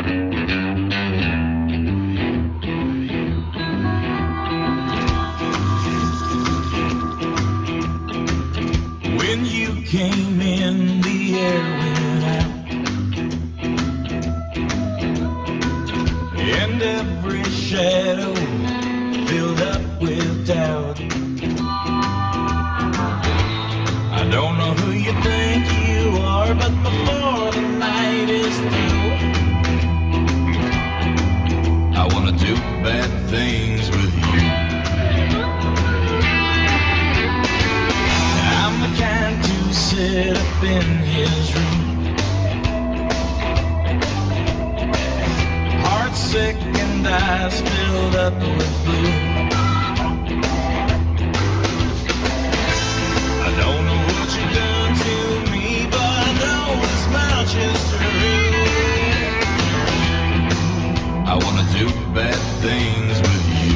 When you came in, the air went out, and every shadow filled up with doubt. I don't know who you think you are, but before the night is through, I wanna do bad things with you. I'm the kind to sit up in his room, heart sick and eyes filled up with blue. I don't know what you've done to me, but I know this much is true. I wanna do bad things with you.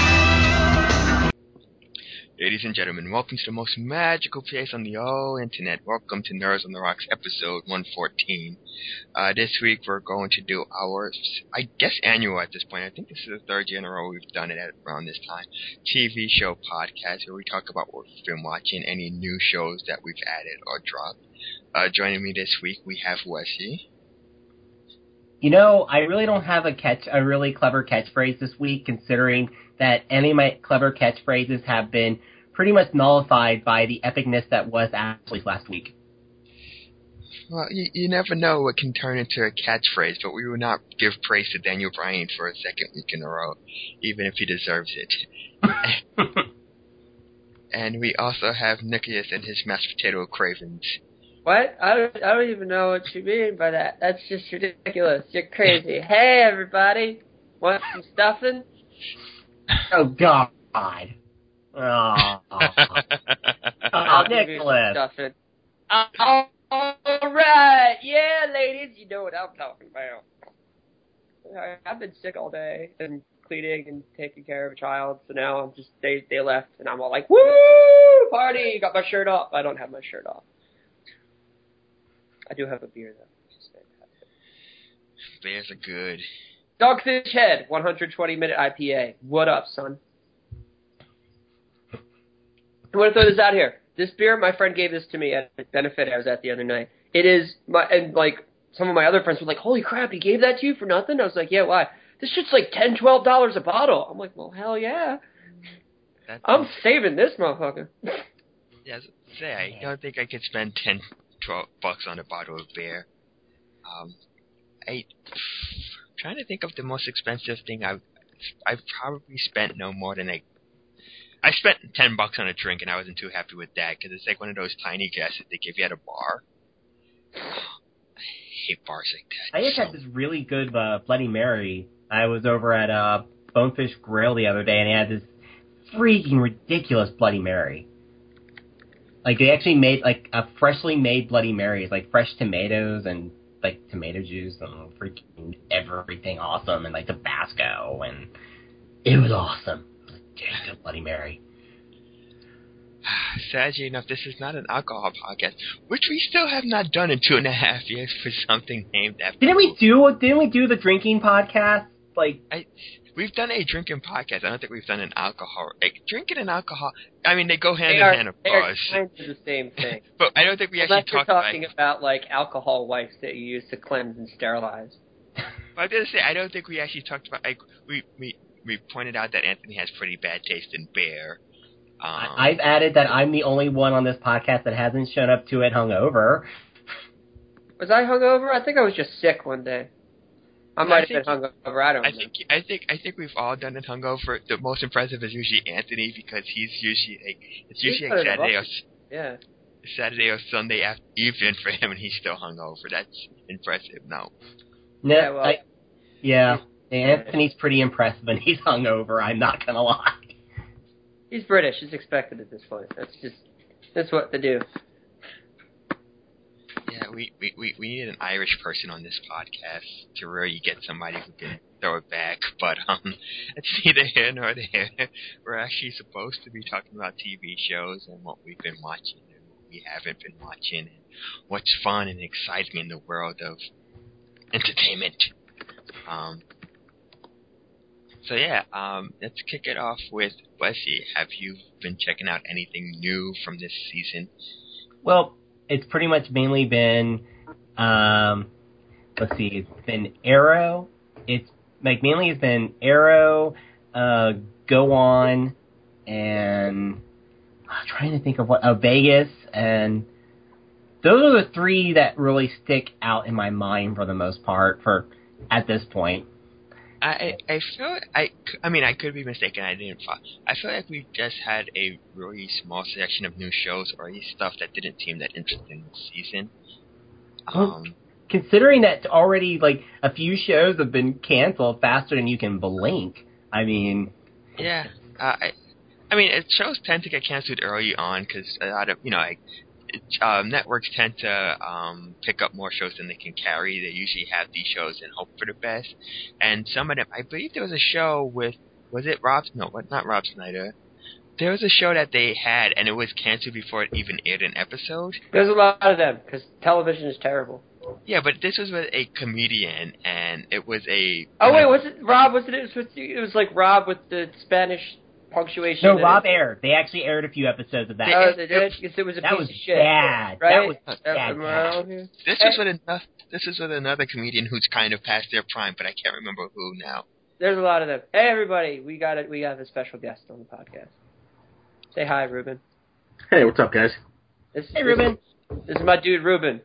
Ladies and gentlemen, welcome to the most magical place on the whole internet. Welcome to Nerds on the Rocks, episode 114. This week we're going to do our, I guess, annual at this point. I think this is the third year in a row we've done it at around this time. TV show podcast where we talk about what we've been watching, any new shows that we've added or dropped. Joining me this week we have Wesley. You know, I really don't have a really clever catchphrase this week, considering that any of my clever catchphrases have been pretty much nullified by the epicness that was Ashley's last week. Well, you never know what can turn into a catchphrase, but we will not give praise to Daniel Bryan for a second week in a row, even if he deserves it. And we also have Nicholas and his mashed potato cravings. What? I don't even know what you mean by that. That's just ridiculous. You're crazy. Hey, everybody. Want some stuffing? Oh, God. Oh, I'll give you some Nicholas. stuffing. All right. Yeah, ladies. You know what I'm talking about. I've been sick all day and cleaning and taking care of a child, so now I'm just, they left, and I'm all like, woo! Party! Got my shirt off. I don't have my shirt off. I do have a beer, though, which is fantastic. Beers are good. Dogfish Head, 120-minute IPA. What up, son? I want to throw this out here. This beer, my friend gave this to me at a benefit I was at the other night. It is, and like, some of my other friends were like, holy crap, he gave that to you for nothing? I was like, yeah, why? This shit's like $10, $12 a bottle. I'm like, well, hell yeah. I'm saving this motherfucker. Yeah, I don't think I could spend $10, $12 on a bottle of beer. I'm trying to think of the most expensive thing I've probably spent no more than I spent $10 on a drink and I wasn't too happy with that because it's like one of those tiny glasses they give you at a bar. I hate bars like that. I just had this really good Bloody Mary. I was over at Bonefish Grill the other day, and they had this freaking ridiculous Bloody Mary. Like, they actually made, like, a freshly made Bloody Mary. It's like fresh tomatoes and, like, tomato juice and freaking everything awesome, and, like, Tabasco, and it was awesome. It was a dang good Bloody Mary. Sadly enough, this is not an alcohol podcast, which we still have not done in 2.5 years for something named after. Didn't we do the drinking podcast? Like, we've done a drinking podcast. I don't think we've done an alcohol. Drinking and alcohol, I mean, they go hand in hand, of course. They are kind of the same thing. But I don't think we actually talked about... Unless you're talking about, like, alcohol wipes that you use to cleanse and sterilize. But I was going to say, I don't think we actually talked about... Like, we pointed out that Anthony has pretty bad taste in beer. I've added that I'm the only one on this podcast that hasn't shown up to it hungover. Was I hungover? I think I was just sick one day. I might have been hungover. I don't know. I think we've all done it hungover. The most impressive is usually Anthony because he's usually it's usually like Saturday or Sunday evening for him, and he's still hungover. That's impressive. No. Anthony's pretty impressive when he's hungover. I'm not gonna lie. He's British. It's expected at this point. That's what they do. Yeah, we need an Irish person on this podcast to really get somebody who can throw it back. But it's neither here nor there. We're actually supposed to be talking about TV shows and what we've been watching and what we haven't been watching and what's fun and exciting in the world of entertainment. So yeah, let's kick it off with Wesley. Have you been checking out anything new from this season? Well, it's pretty much mainly been, let's see, it's been Arrow. It's mainly it's been Arrow, Go On, and I'm trying to think of Vegas, and those are the three that really stick out in my mind for the most part at this point. I feel I mean I could be mistaken. I feel like we just had a really small selection of new shows or stuff that didn't seem that interesting this season. Considering that already a few shows have been canceled faster than you can blink. I mean, yeah. I mean, shows tend to get canceled early on because a lot of networks tend to pick up more shows than they can carry. They usually have these shows and hope for the best. And some of them, I believe there was a show with, was it Rob? No, not Rob Snyder. There was a show that they had, and it was canceled before it even aired an episode. There's a lot of them, because television is terrible. Yeah, but this was with a comedian, and it was a... Oh, wait, was it Rob? It was like Rob with the Spanish punctuation. No, Rob aired. They actually aired a few episodes of that. Oh, they did? Because it was a piece of shit. Bad. Right? That was bad. This was with another comedian who's kind of past their prime, but I can't remember who now. There's a lot of them. Hey, everybody, we got a special guest on the podcast. Say hi, Ruben. Hey, what's up, guys? Hey, Ruben. This is my dude, Ruben.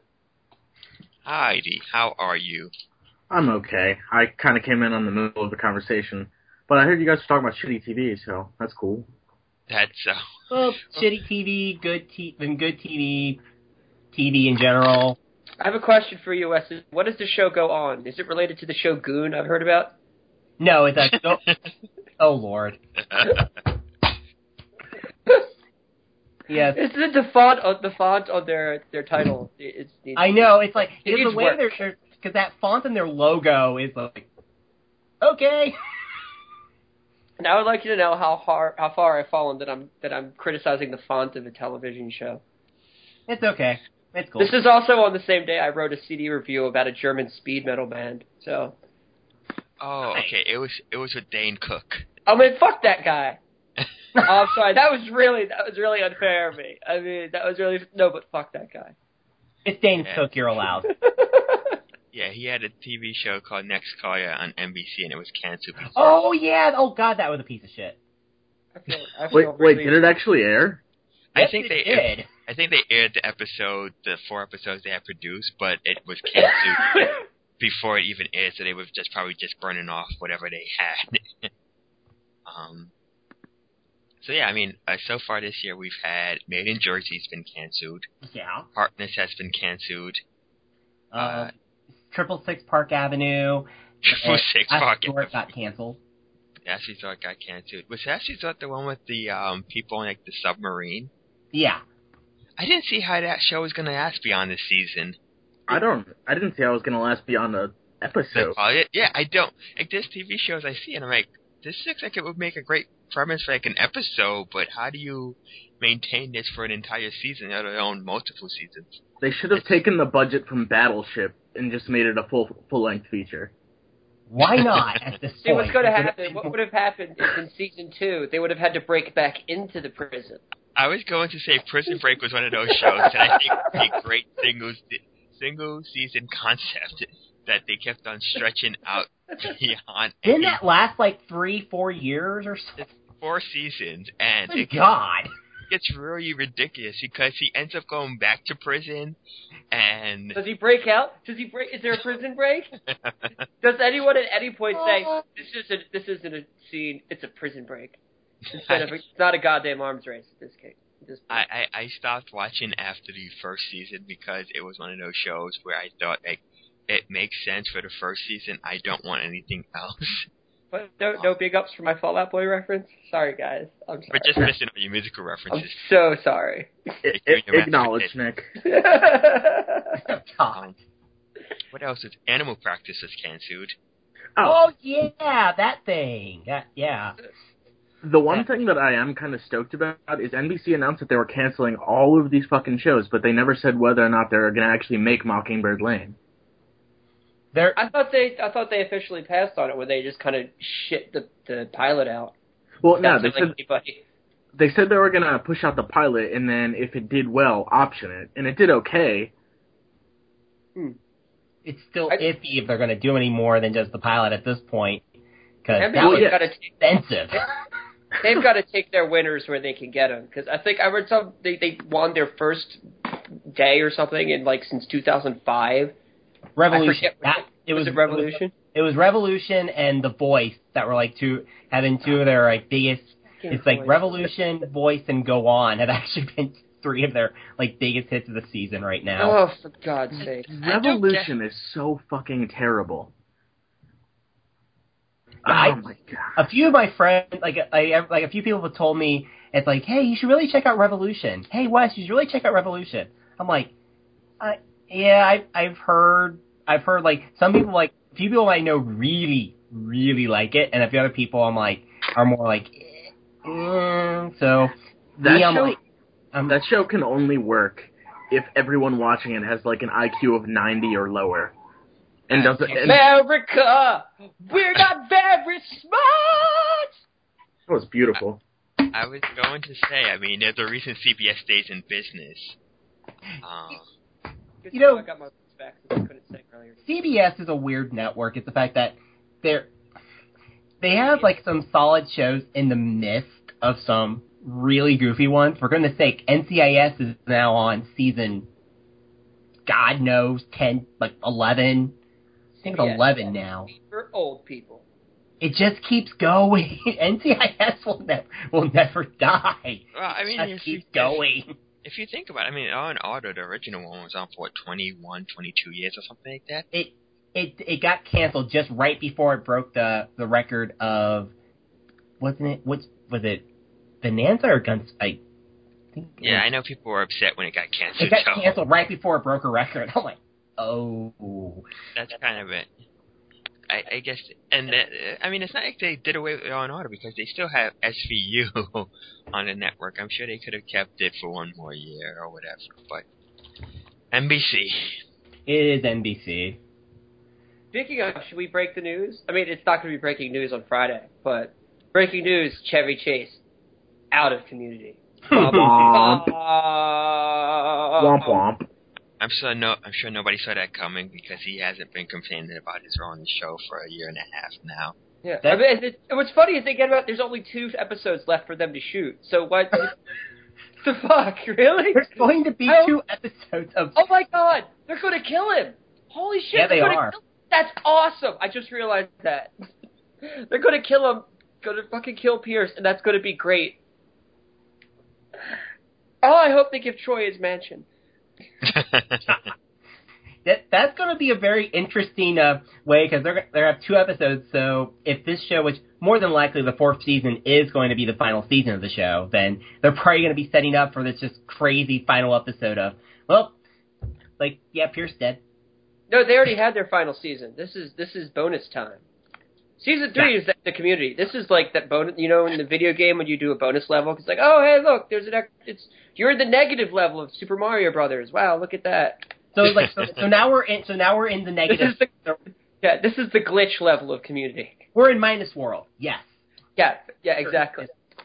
Hi, Dee. How are you? I'm okay. I kind of came in on the middle of the conversation, but I heard you guys were talking about shitty TV, so that's cool. That's well, shitty TV, good TV, TV in general. I have a question for you, Wes. What does the show go on? Is it related to the show Goon I've heard about? No, it's oh Lord. Yes. It's the font on their title. I know. It's like it the way they're because that font in their logo is like okay. And I would like you to know how far I've fallen that I'm criticizing the font of a television show. It's okay. It's cool. This is also on the same day I wrote a CD review about a German speed metal band. So. Oh, okay. It was with Dane Cook. I mean, fuck that guy. Oh, I'm sorry. That was really unfair of me. I mean, but fuck that guy. It's Dane Cook. You're allowed. Yeah, he had a TV show called Next Caller on NBC, and it was canceled. Oh yeah. Oh god, that was a piece of shit. I feel wait, did it actually air? I think they did. I think they aired the 4 episodes they had produced, but it was canceled before it even aired, so they were probably burning off whatever they had. So yeah, I mean, so far this year we've had Made in Jersey's been canceled. Yeah. Harkness has been canceled. 666 Park Avenue. 666 Park Avenue got canceled. Ashley Resort got canceled. Was Ashley Resort the one with the people on the submarine? Yeah. I didn't see how that show was going to last beyond this season. I didn't see how it was going to last beyond the episode. Yeah, I don't. There's TV shows I see, and I'm like, this looks like it would make a great premise for an episode, but how do you maintain this for an entire season, let alone multiple seasons? They should have taken the budget from Battleship and just made it a full-length feature. Why not at this point? See, what's going to happen? What would have happened is in season 2, they would have had to break back into the prison. I was going to say Prison Break was one of those shows that I think would be a great single season concept that they kept on stretching out beyond. Didn't that last 3-4 years or so? It's 4 seasons, and God. It's really ridiculous because he ends up going back to prison, and does he break out? Is there a prison break? Does anyone at any point say this isn't a scene? It's a prison break instead of it's not a goddamn arms race. In this case, I stopped watching after the first season because it was one of those shows where I thought it makes sense for the first season. I don't want anything else. But no big ups for my Fall Out Boy reference? Sorry, guys. I'm sorry. We're just missing all your musical references. I'm so sorry. Acknowledge, Nick. What else? Animal Practice was canceled. Oh, yeah, that thing. Yeah. The one thing that I am kind of stoked about is NBC announced that they were canceling all of these fucking shows, but they never said whether or not they're going to actually make Mockingbird Lane. I thought they officially passed on it when they just kind of shit the pilot out. Well, no, They they said they were gonna push out the pilot, and then if it did well, option it, and it did okay. It's still iffy if they're going to do any more than just the pilot at this point, because that NBC's was gotta expensive. They've got to take their winners where they can get them. Because I think I read they won their first day or something in since 2005. Revolution. Was it Revolution? It was Revolution and The Voice that were having two of their biggest. It's Revolution, Voice, and Go On have actually been three of their biggest hits of the season right now. Oh, for God's sake! Revolution is so fucking terrible. My God! A few of my friends, a few people have told me it's hey, you should really check out Revolution. Hey, Wes, you should really check out Revolution. I'm yeah, I've heard some people a few people I know really, really like it, and a few other people are more so that show can only work if everyone watching it has an IQ of 90 or lower. And America, we're not very smart. That was beautiful. I was going to say, there's a reason CBS stays in business. I got my back. I couldn't say earlier. CBS is a weird network. It's the fact that they have some solid shows in the midst of some really goofy ones. For goodness sake, NCIS is now on season, God knows, 10, 11. I think it's 11 now. For old people. It just keeps going. NCIS will never die. Well, it keeps going. If you think about it, Law and Order, the original one, was on for 21, 22 years or something like that. It got canceled just right before it broke the record of, wasn't it? Was it Bonanza or Guns? I know people were upset when it got canceled. It got canceled right before it broke a record. I'm oh. That's kind of it. I guess, and it's not like they did away with Law and Order because they still have SVU on the network. I'm sure they could have kept it for one more year or whatever, but NBC. It is NBC. Speaking of, should we break the news? It's not going to be breaking news on Friday, but breaking news: Chevy Chase out of Community. Womp womp. I'm sure nobody saw that coming because he hasn't been complaining about his role on the show for a year and a half now. Yeah, what's funny is there's only 2 episodes left for them to shoot. So what? The fuck, really? There's going to be 2 episodes of. Oh my God, they're going to kill him! Holy shit! Yeah, they are. That's awesome! I just realized that they're going to kill him. Going to fucking kill Pierce, and that's going to be great. Oh, I hope they give Troy his mansion. That's going to be a very interesting way because they're going to have 2 episodes. So if this show, which more than likely the 4th season is going to be the final season of the show, then they're probably going to be setting up for this just crazy final episode of Pierce dead. No, they already had their final season. This is bonus time. Season 3 is the Community. This is that bonus, in the video game when you do a bonus level. It's oh, hey, look, you're in the negative level of Super Mario Brothers. Wow, look at that. So so now we're in the negative. This is the glitch level of Community. We're in minus world. Yes. Yeah, exactly.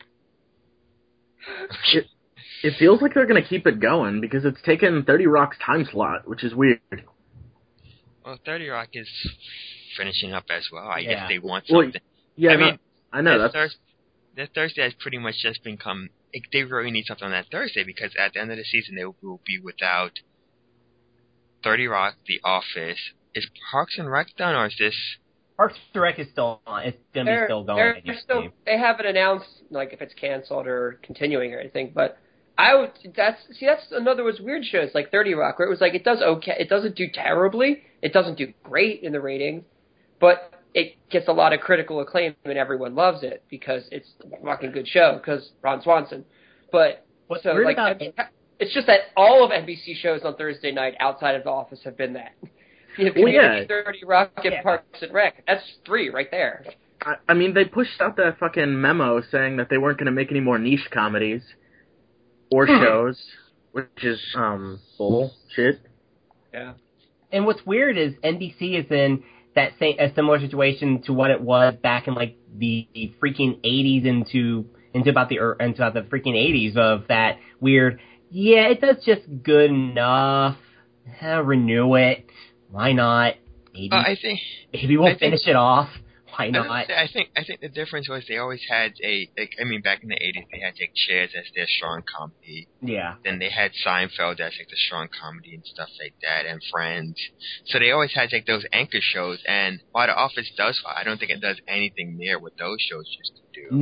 It feels like they're going to keep it going because it's taken 30 Rock's time slot, which is weird. Well, 30 Rock is finishing up as well. I guess they want something. Well, yeah, I know. That Thursday has pretty much just become. They really need something on that Thursday because at the end of the season they will be without 30 Rock, The Office. Is Parks and Rec done, or is this? Parks and Rec is still on. It's going to be still going. They haven't announced if it's canceled or continuing or anything, but. That's another was weird shows like 30 Rock where it was it does okay, it doesn't do terribly, it doesn't do great in the ratings, but it gets a lot of critical acclaim and everyone loves it because it's a fucking good show because Ron Swanson. But what's weird about it's just that all of NBC shows on Thursday night outside of The Office have been that. You have Community, 30 Rock, and Parks and Rec. That's 3 right there. They pushed out that fucking memo saying that they weren't going to make any more niche comedies. Or shows, which is bullshit. Yeah. And what's weird is NBC is in a similar situation to what it was back in like the freaking 80s into about the freaking 80s of that weird. Yeah, it does just good enough. Renew it. Why not? Maybe we'll finish it off. Why not? I think the difference was they always had back in the 80s they had Cheers as their strong comedy. Yeah. Then they had Seinfeld as the strong comedy and stuff like that, and Friends. So they always had those anchor shows. And while The Office does, I don't think it does anything near what those shows used to do.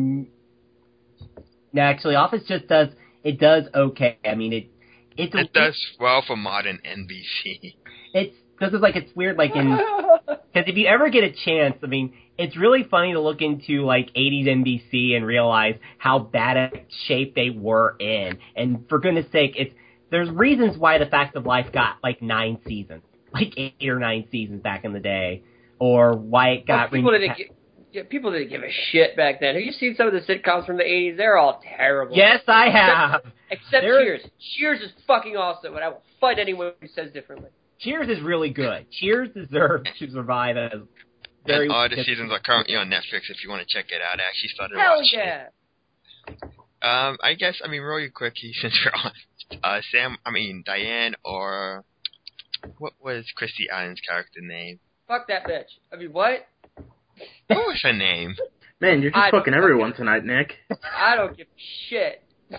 No, actually, Office just does. It does okay. I mean, it does well for modern NBC. It's weird, like because if you ever get a chance, I mean, it's really funny to look into like 80s NBC and realize how bad a shape they were in. And for goodness sake, there's reasons why The Facts of Life got like 9 seasons, like 8 or 9 seasons back in the day, or why it got. People didn't give a shit back then. Have you seen some of the sitcoms from the 80s? They're all terrible. Yes, I have. Except Cheers. Cheers is fucking awesome, and I will fight anyone who says differently. Cheers is really good. Cheers deserves to survive as very. And all the seasons are currently on Netflix if you want to check it out. I actually started watching it. I guess, really quickly, since we're on, Diane, or what was Christy Allen's character name? Fuck that bitch. What? What was her name? Man, you're just fucking everyone tonight, Nick. I don't give a shit.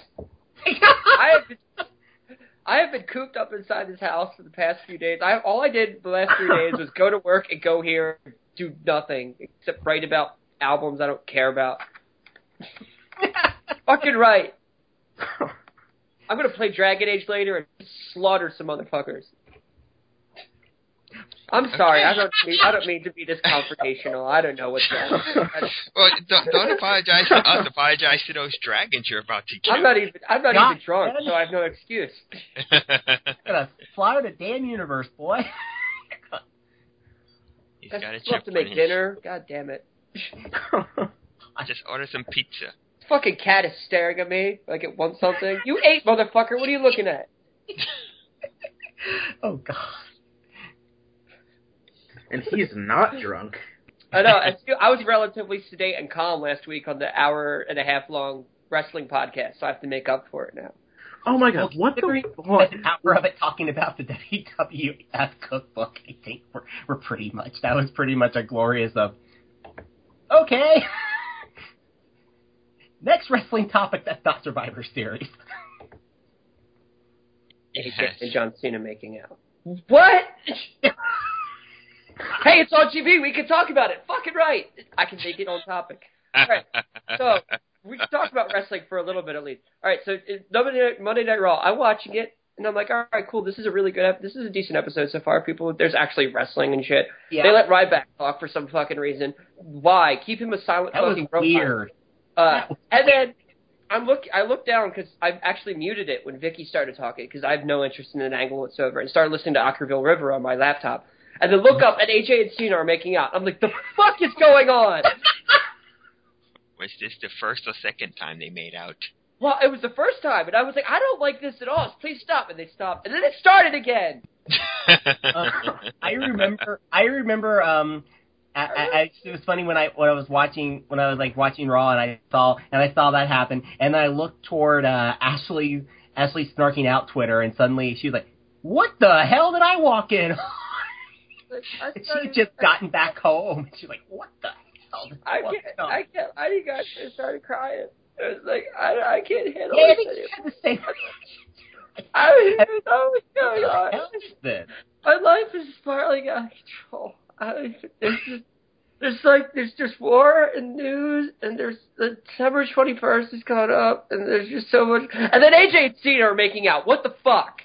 I have been cooped up inside this house for the past few days. All I did the last 3 days was go to work and go here and do nothing except write about albums I don't care about. Fucking right. I'm gonna play Dragon Age later and slaughter some motherfuckers. I'm sorry. I don't mean to be this confrontational. I don't know what's wrong. Well, don't apologize to us. Apologize to those dragons you're about to kill. I'm not even drunk, so I have no excuse. Gonna fly the damn universe, boy. He's got a chip have to make dinner. God damn it. I just ordered some pizza. This fucking cat is staring at me like it wants something. You ate, motherfucker. What are you looking at? Oh, God. And he's not drunk. I know. I was relatively sedate and calm last week on the 1.5 hour long wrestling podcast, so I have to make up for it now. Oh my God! What the? An hour of it talking about the WWF cookbook. I think we're pretty much. That was pretty much a glorious of. Okay. Next wrestling topic that's not Survivor Series. And John Cena making out. What? Hey, it's on TV. We can talk about it. Fucking right. I can make it on topic. All right. So we can talk about wrestling for a little bit at least. All right. So Monday Night Raw. I'm watching it, and I'm like, all right, cool. This is a decent episode so far. There's actually wrestling and shit. Yeah. They let Ryback talk for some fucking reason. Why? Keep him a silent fucking robot. Weird. And then I look down because I've actually muted it when Vicky started talking because I have no interest in an angle whatsoever, and started listening to Ockerville River on my laptop. And then look up, and AJ and Cena are making out. I'm like, the fuck is going on? Was this the first or second time they made out? Well, it was the first time, and I was like, I don't like this at all. Please stop. And they stopped, and then it started again. I remember. It was funny when I was watching Raw, and I saw that happen, and then I looked toward Ashley snarking out Twitter, and suddenly she was like, "What the hell did I walk in?" She'd just gotten back home. She's like, "What the hell?" I started crying. It was like, I can't handle it. Yeah, I had the same. I don't even know what's going on. What the hell is this? My life is spiraling out of control. There's just war and news, and there's the December 21st is coming up, and there's just so much. And then AJ and Cena are making out. What the fuck?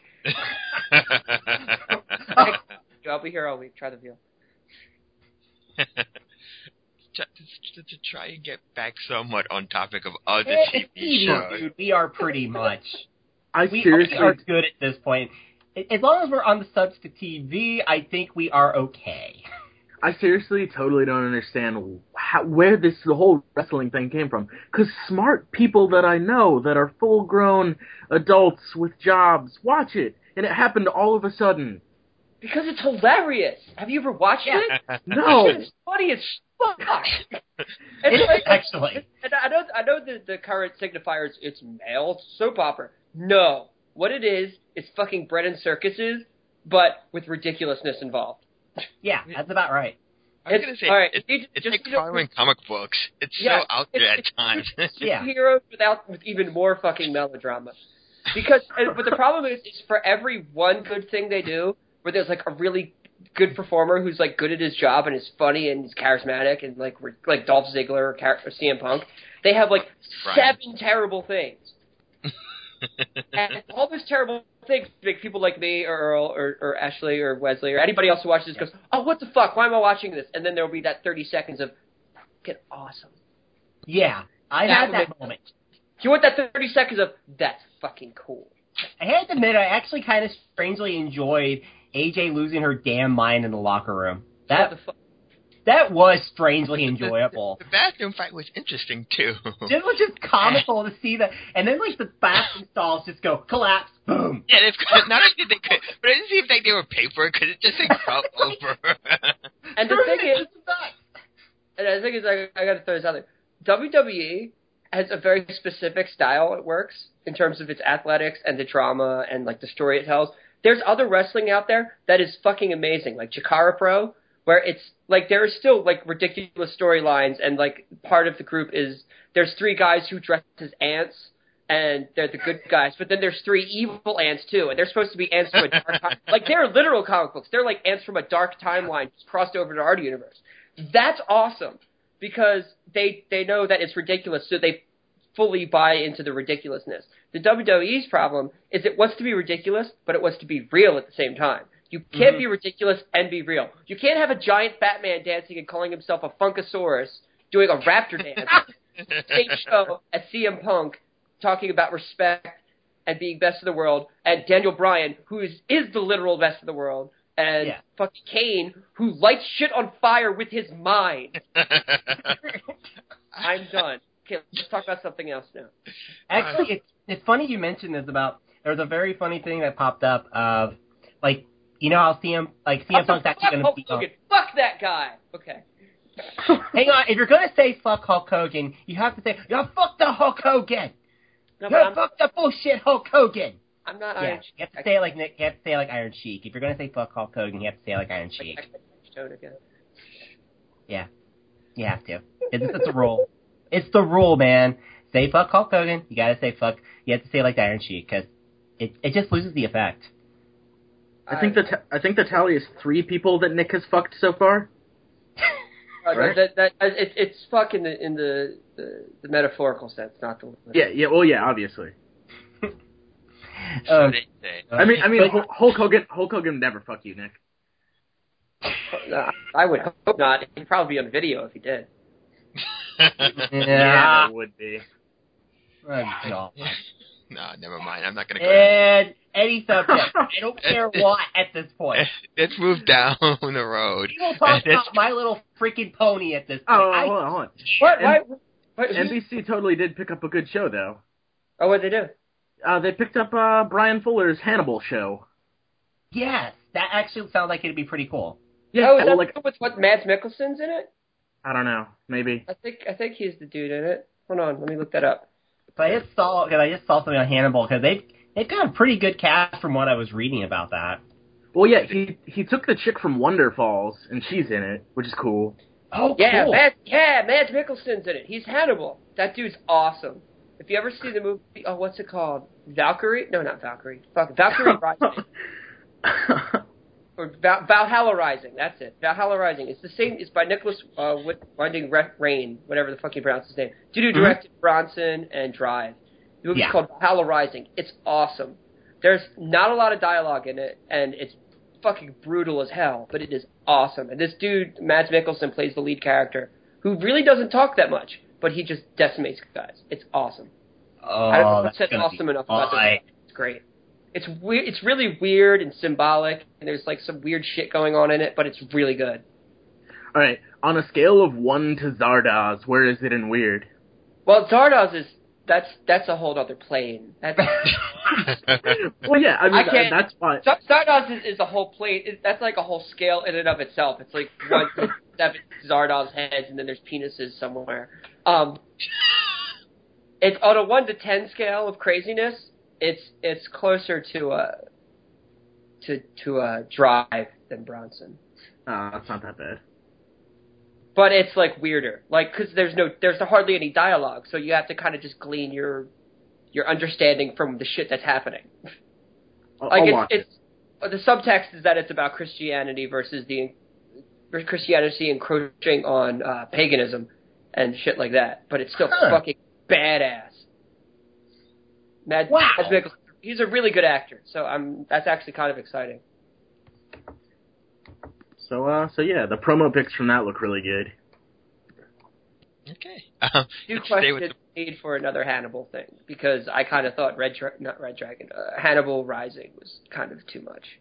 I'll be here all week. Try the deal. To try and get back somewhat on topic of other TV shows. Dude, we are pretty much. We are good at this point. As long as we're on the subject of TV, I think we are okay. I seriously totally don't understand where the whole wrestling thing came from. Because smart people that I know that are full-grown adults with jobs watch it, and it happened all of a sudden. Because it's hilarious. Have you ever watched it? No. It's funny as fuck. It is, actually. And I know the current signifiers, it's male soap opera. No. What it is fucking bread and circuses, but with ridiculousness involved. Yeah, that's about right. I was going to say, all right, it's like following comic books. It's so out there at times. Yeah. Heroes with even more fucking melodrama. But the problem is for every one good thing they do, where there's like a really good performer who's like good at his job and is funny and is charismatic and like Dolph Ziggler or CM Punk, they have like 7 terrible things. And all those terrible things make people like me or Earl or Ashley or Wesley or anybody else who watches this goes, oh, what the fuck? Why am I watching this? And then there will be that 30 seconds of fucking awesome. Yeah, I had that moment. Do you want that 30 seconds of that's fucking cool? I had to admit, I actually kind of strangely enjoyed AJ losing her damn mind in the locker room. That was strangely enjoyable. The bathroom fight was interesting, too. It was just comical to see that. And then, like, the bathroom stalls just go, collapse, boom. Yeah, not only did they could, but it didn't seem like they were paper, because it just, like, fell over. And the thing is, I gotta throw this out there. WWE has a very specific style it works in terms of its athletics and the drama and, like, the story it tells. There's other wrestling out there that is fucking amazing, like Chikara Pro, where it's, like, there are still, like, ridiculous storylines, and, like, part of the group is there's 3 guys who dress as ants, and they're the good guys, but then there's 3 evil ants, too, and they're supposed to be ants from a dark time. Like, they're literal comic books. They're like ants from a dark timeline just crossed over to our universe. That's awesome, because they know that it's ridiculous, so they fully buy into the ridiculousness. The WWE's problem is it wants to be ridiculous, but it wants to be real at the same time. You can't be ridiculous and be real. You can't have a giant fat man dancing and calling himself a Funkasaurus doing a raptor dance. Same show as CM Punk talking about respect and being best of the world, and Daniel Bryan, who is the literal best of the world, and fucking Kane, who lights shit on fire with his mind. I'm done. Okay, let's talk about something else now. Actually, it's funny you mentioned this about, there was a very funny thing that popped up of, like, you know how CM Punk's actually going to be on. Fuck that guy. Okay. Hang on, if you're going to say fuck Hulk Hogan, you have to say, fuck the Hulk Hogan. No, fuck the bullshit Hulk Hogan. I'm not Iron Sheik. You have to say it like Nick. You have to say it like Iron Sheik. If you're going to say fuck Hulk Hogan, you have to say it like Iron Sheik. Yeah, you have to. It's a rule. It's the rule, man. Say fuck Hulk Hogan. You got to say fuck. You have to say it like the Iron Sheik because it just loses the effect. I think the tally is 3 people that Nick has fucked so far. Right? It's fuck in the metaphorical sense, not the. Yeah. Well, yeah, obviously. So they say. I mean, Hulk Hogan never fuck you, Nick. I would hope not. He'd probably be on video if he did. Yeah, it would be. Oh, God. No, never mind. I'm not going to go down. Any subject. I don't care what at this point. Let's move down the road. People talk about My Little Freaking Pony at this point. Oh, hold on. What? NBC totally did pick up a good show, though. Oh, what'd they do? They picked up Brian Fuller's Hannibal show. Yes, that actually sounds like it'd be pretty cool. Yeah, is that with what Mads Mikkelsen's in it? I don't know. Maybe. I think he's the dude in it. Hold on, let me look that up. But I just saw something on Hannibal because they've got a pretty good cast from what I was reading about that. Well, yeah, he took the chick from Wonder Falls and she's in it, which is cool. Oh, yeah, cool. Mads Mikkelsen's in it. He's Hannibal. That dude's awesome. If you ever see the movie, what's it called? Valkyrie? No, not Valkyrie. Fuck, Valkyrie Rising. Or Valhalla Rising. That's it. Valhalla Rising. It's the same. It's by Nicholas Winding Rain, whatever the fuck you pronounce his name. Dude who directed Bronson and Drive. The movie's called Valhalla Rising. It's awesome. There's not a lot of dialogue in it, and it's fucking brutal as hell, but it is awesome. And this dude, Mads Mikkelsen, plays the lead character, who really doesn't talk that much, but he just decimates guys. It's awesome. Oh, I don't know if I said awesome enough about this. It's great. It's weird. It's really weird and symbolic, and there's like some weird shit going on in it, but it's really good. All right, on a scale of 1 to Zardoz, where is it in weird? Well, Zardoz is that's a whole other plane. That's Well, yeah, I mean, I can't- that's why. Stardust is a whole plane. That's like a whole scale in and of itself. It's like 1 to 7 Zardoz heads, and then there's penises somewhere. It's on a 1 to 10 scale of craziness. It's closer to a Drive than Bronson. That's not that bad. But it's like weirder, like because there's hardly any dialogue, so you have to kind of just glean your understanding from the shit that's happening. I'll watch it. The subtext is that it's about Christianity versus Christianity encroaching on paganism and shit like that, but it's still fucking badass. Mads Mikkelsen, he's a really good actor, so that's actually kind of exciting. So yeah, the promo pics from that look really good. Okay. You questioned the need for another Hannibal thing, because I kind of thought Hannibal Rising was kind of too much.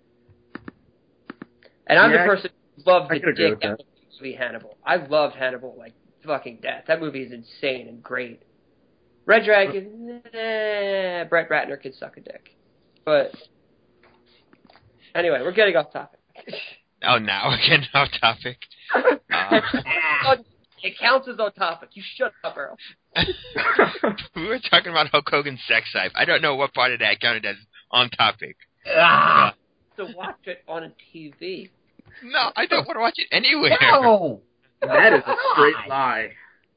And I'm the person who loved the dick that movie Hannibal. I loved Hannibal like fucking death. That movie is insane and great. Red Dragon, Brett Ratner could suck a dick. But anyway, we're getting off topic. Oh, now we're getting off topic. It counts as on topic. You shut up, Earl. We were talking about Hulk Hogan's sex life. I don't know what part of that counted as on topic. To watch it on a TV. No, I don't want to watch it anywhere. No! That is a straight lie.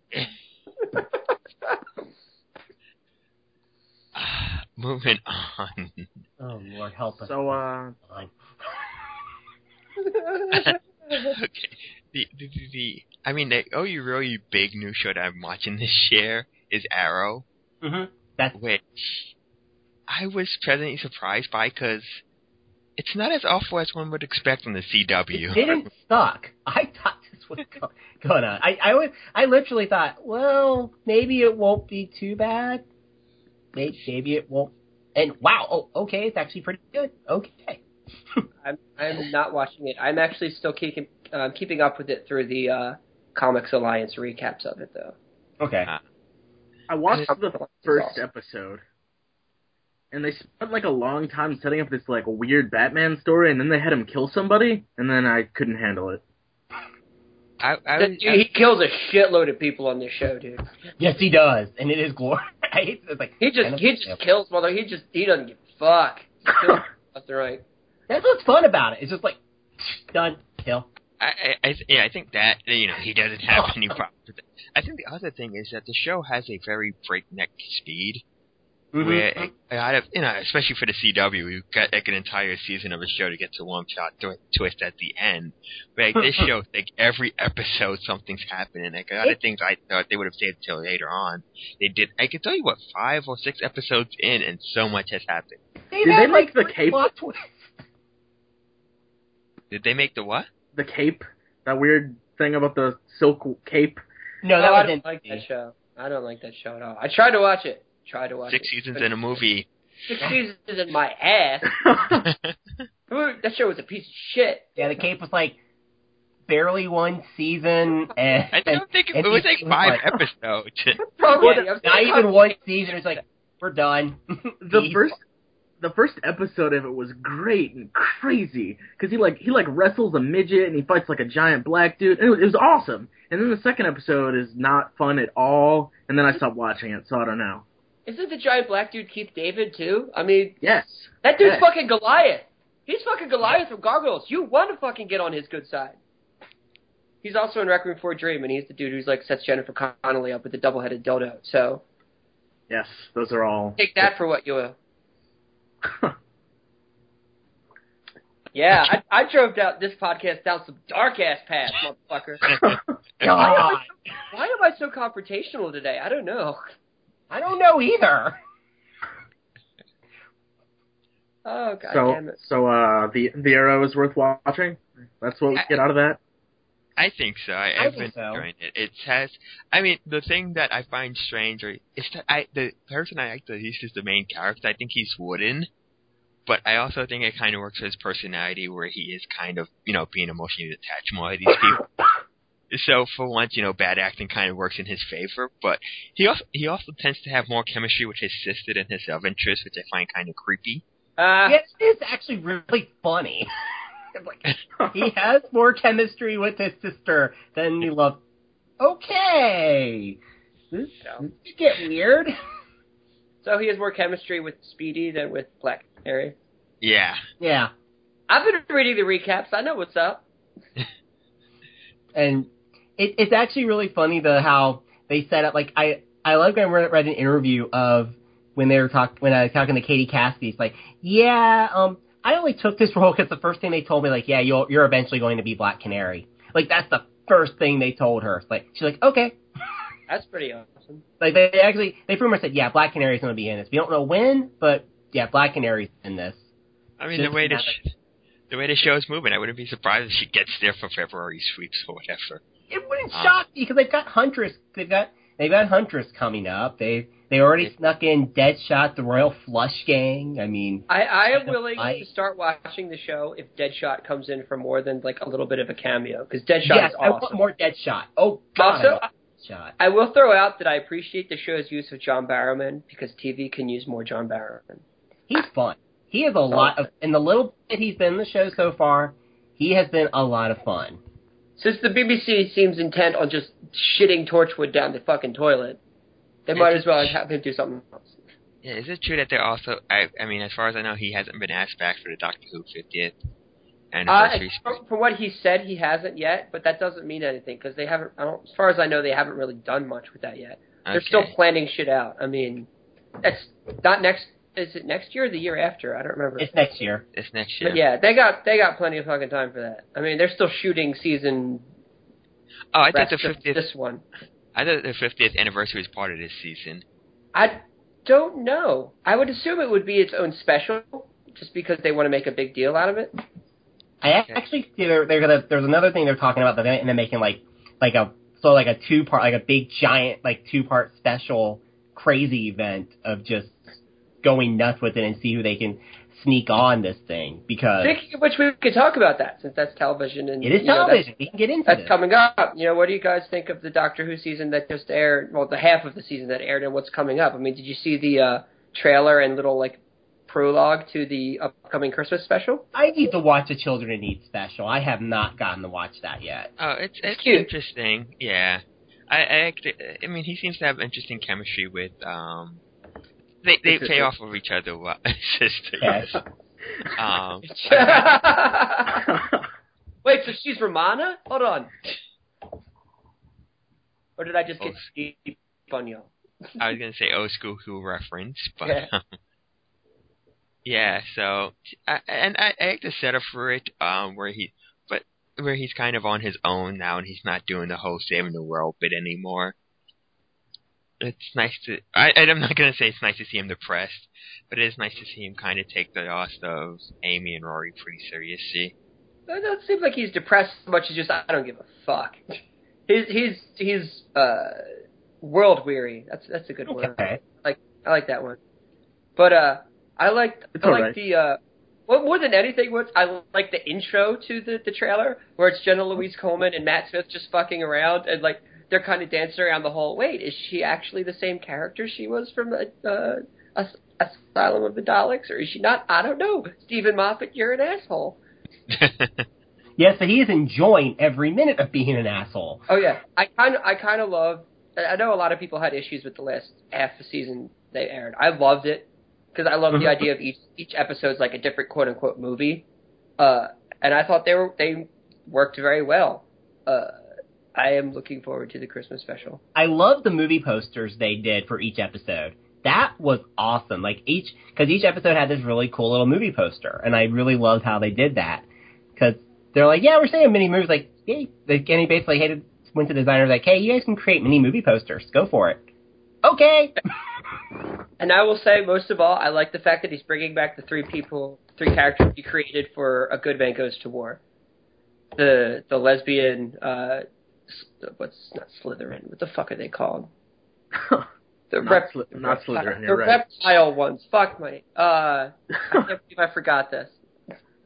Moving on. Oh, Lord, help us. So, Okay. I mean, the really big new show that I'm watching this year is Arrow. Mm-hmm. Which I was pleasantly surprised by, because it's not as awful as one would expect from the CW. It didn't suck. I thought this was going on. I literally thought, well, maybe it won't be too bad. Maybe it won't. And wow, okay, it's actually pretty good. Okay. I'm not watching it. I'm actually still keeping up with it through the Comics Alliance recaps of it, though. Okay. I watched the first episode, and they spent like a long time setting up this like weird Batman story, and then they had him kill somebody, and then I couldn't handle it. He kills a shitload of people on this show, dude. Yes, he does, and it is glorious. It's like, he just kills mother. He doesn't give a fuck. He kills left and right. That's what's fun about it. It's just like done, kill. I think that he doesn't have any problems with it. I think the other thing is that the show has a very breakneck speed. Where especially for the CW, you got like an entire season of a show to get to one shot twist at the end. But like, this show, like every episode, something's happening. Like a lot of things I thought they would have saved till later on, they did. I can tell you 5 or 6 episodes in, and so much has happened. Did they make the cape? Did they make the what? The cape? That weird thing about the silk cape? No, I don't like that show. I don't like that show at all. I tried to watch it. 6 seasons in a movie. 6 seasons in my ass. That show was a piece of shit. Yeah, the cape was like barely 1 season, and I don't think it was like 5 episodes. Not even 1 season. It's like we're done. The first episode of it was great and crazy because he wrestles a midget and he fights like a giant black dude. And it was awesome. And then the second episode is not fun at all. And then I stopped watching it, so I don't know. Isn't the giant black dude Keith David too? I mean, yes, that dude's fucking Goliath. He's fucking Goliath from Gargoyles. You want to fucking get on his good side. He's also in Requiem for a Dream, and he's the dude who's like sets Jennifer Connelly up with the double-headed dildo. So, yes, those are all. Take that for what you will. Yeah, I drove down this podcast down some dark ass paths, motherfucker. God. Why am I so confrontational today? I don't know. I don't know either. Oh god damn it. So the Arrow is worth watching? That's what we get out of that? I think so. I've been enjoying it. It has. I mean, the thing that I find strange is that the person I like the least is the main character. I think he's wooden, but I also think it kind of works for his personality, where he is kind of being emotionally attached more to these people. So for once, bad acting kind of works in his favor, but he also tends to have more chemistry with his sister than his love interest, which I find kind of creepy. Yeah, it's actually really funny. He has more chemistry with his sister than he loves. Okay, this could get weird. So he has more chemistry with Speedy than with Black Canary. Yeah. Yeah. I've been reading the recaps. I know what's up. And it's actually really funny how they set up. Like I like when I read an interview of when I was talking to Katie Cassidy. It's like, yeah, I only took this role because the first thing they told me, like, yeah, you're eventually going to be Black Canary. Like that's the first thing they told her. Like she's like, okay. That's pretty awesome. Like they pretty much said, yeah, Black Canary's going to be in this. We don't know when, but yeah, Black Canary's in this. I mean, the way the show is moving, I wouldn't be surprised if she gets there for February sweeps or whatever. It wouldn't shock me because they've got Huntress. They've got Huntress coming up. They already snuck in Deadshot, the Royal Flush Gang. I mean, I am willing to start watching the show if Deadshot comes in for more than like a little bit of a cameo because Deadshot is awesome. I want more Deadshot. Oh God. Also, I will throw out that I appreciate the show's use of John Barrowman because TV can use more John Barrowman. He's fun. He has a lot of, in the little bit he's been in the show so far, he has been a lot of fun. Since the BBC seems intent on just shitting Torchwood down the fucking toilet, they might as well have him do something else. Yeah, is it true that they're also, I mean, as far as I know, he hasn't been asked back for the Doctor Who 50th anniversary? From what he said, he hasn't yet, but that doesn't mean anything, because they haven't, as far as I know, they haven't really done much with that yet. Okay. They're still planning shit out. I mean, that's not next, is it next year or the year after? I don't remember. It's next year. It's next year. But yeah, they got plenty of fucking time for that. I mean, they're still shooting season. Oh, I thought the 50th. This one. I thought the 50th anniversary was part of this season. I don't know. I would assume it would be its own special, just because they want to make a big deal out of it. I actually see there's another thing they're talking about that they're making like a 2-part, like a big giant like 2-part special crazy event of just going nuts with it and see who they can sneak on this thing, because speaking of which, we could talk about that since that's television and it is television. We can get into that's this. Coming up. What do you guys think of the Doctor Who season that just aired? Well, the half of the season that aired, and what's coming up? I mean, did you see the trailer and little like prologue to the upcoming Christmas special? I need to watch the Children in Need special. I have not gotten to watch that yet. Oh, it's cute. Interesting. Yeah, I mean, he seems to have interesting chemistry with They pay off of each other well. Sister, yes. Wait, so she's Romana? Hold on. Or did I just get deep on you? I was going to say old school Who reference, but yeah. Yeah, so I like the setup for it, where he's kind of on his own now, and he's not doing the whole saving the world bit anymore. It's nice to. I'm not gonna say it's nice to see him depressed, but it is nice to see him kind of take the loss of Amy and Rory pretty seriously. It doesn't seem like he's depressed so much as just I don't give a fuck. He's world weary. That's a good word. Okay. I like that one. But I like the more than anything, I like the intro to the trailer where it's Jenna Louise Coleman and Matt Smith just fucking around and like. They're kind of dancing around the whole. Wait, is she actually the same character she was from Asylum of the Daleks, or is she not? I don't know. Stephen Moffat, you're an asshole. Yes, but he is enjoying every minute of being an asshole. Oh yeah, I kind of love. I know a lot of people had issues with the last half the season they aired. I loved it because I love the idea of each episode's like a different quote unquote movie, and I thought they worked very well. I am looking forward to the Christmas special. I love the movie posters they did for each episode. That was awesome. Because each episode had this really cool little movie poster, and I really loved how they did that. Because they're like, yeah, we're saying mini movies. Like, hey, and he basically went to the designers like, hey, you guys can create mini movie posters. Go for it. Okay. And I will say, most of all, I like the fact that he's bringing back the three characters he created for A Good Man Goes to War. The lesbian. What's not Slytherin? What the fuck are they called? Not Slytherin. The reptile ones. Fuck me. I can't believe I forgot this.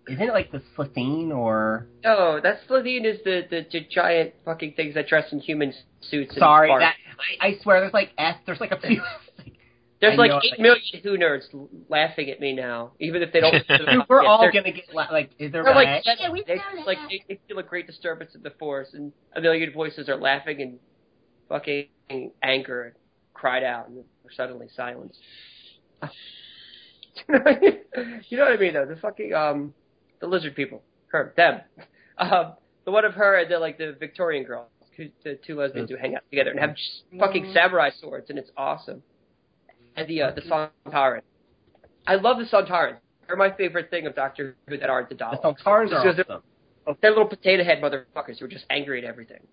isn't it like the Slitheen or? No, that Slitheen is the giant fucking things that dress in human suits. Sorry, and that I swear there's like there's like a few. There's I like know, 8 million Who nerds laughing at me now, even if they don't. We're all gonna get like. Is there They're like, yeah, we they, know like that. they feel a great disturbance in the force, and a million voices are laughing and fucking anger and cried out, and we're suddenly silenced. You know what I mean, though? The fucking the lizard people, them, the one of her and the Victorian girl, the two lesbians who hang out together and have just fucking samurai swords, and it's awesome. And the Sontarans. I love the Sontarans. They're my favorite thing of Doctor Who that aren't the The Daleks. Sontarans are Because awesome. they're little potato head motherfuckers who are just angry at everything.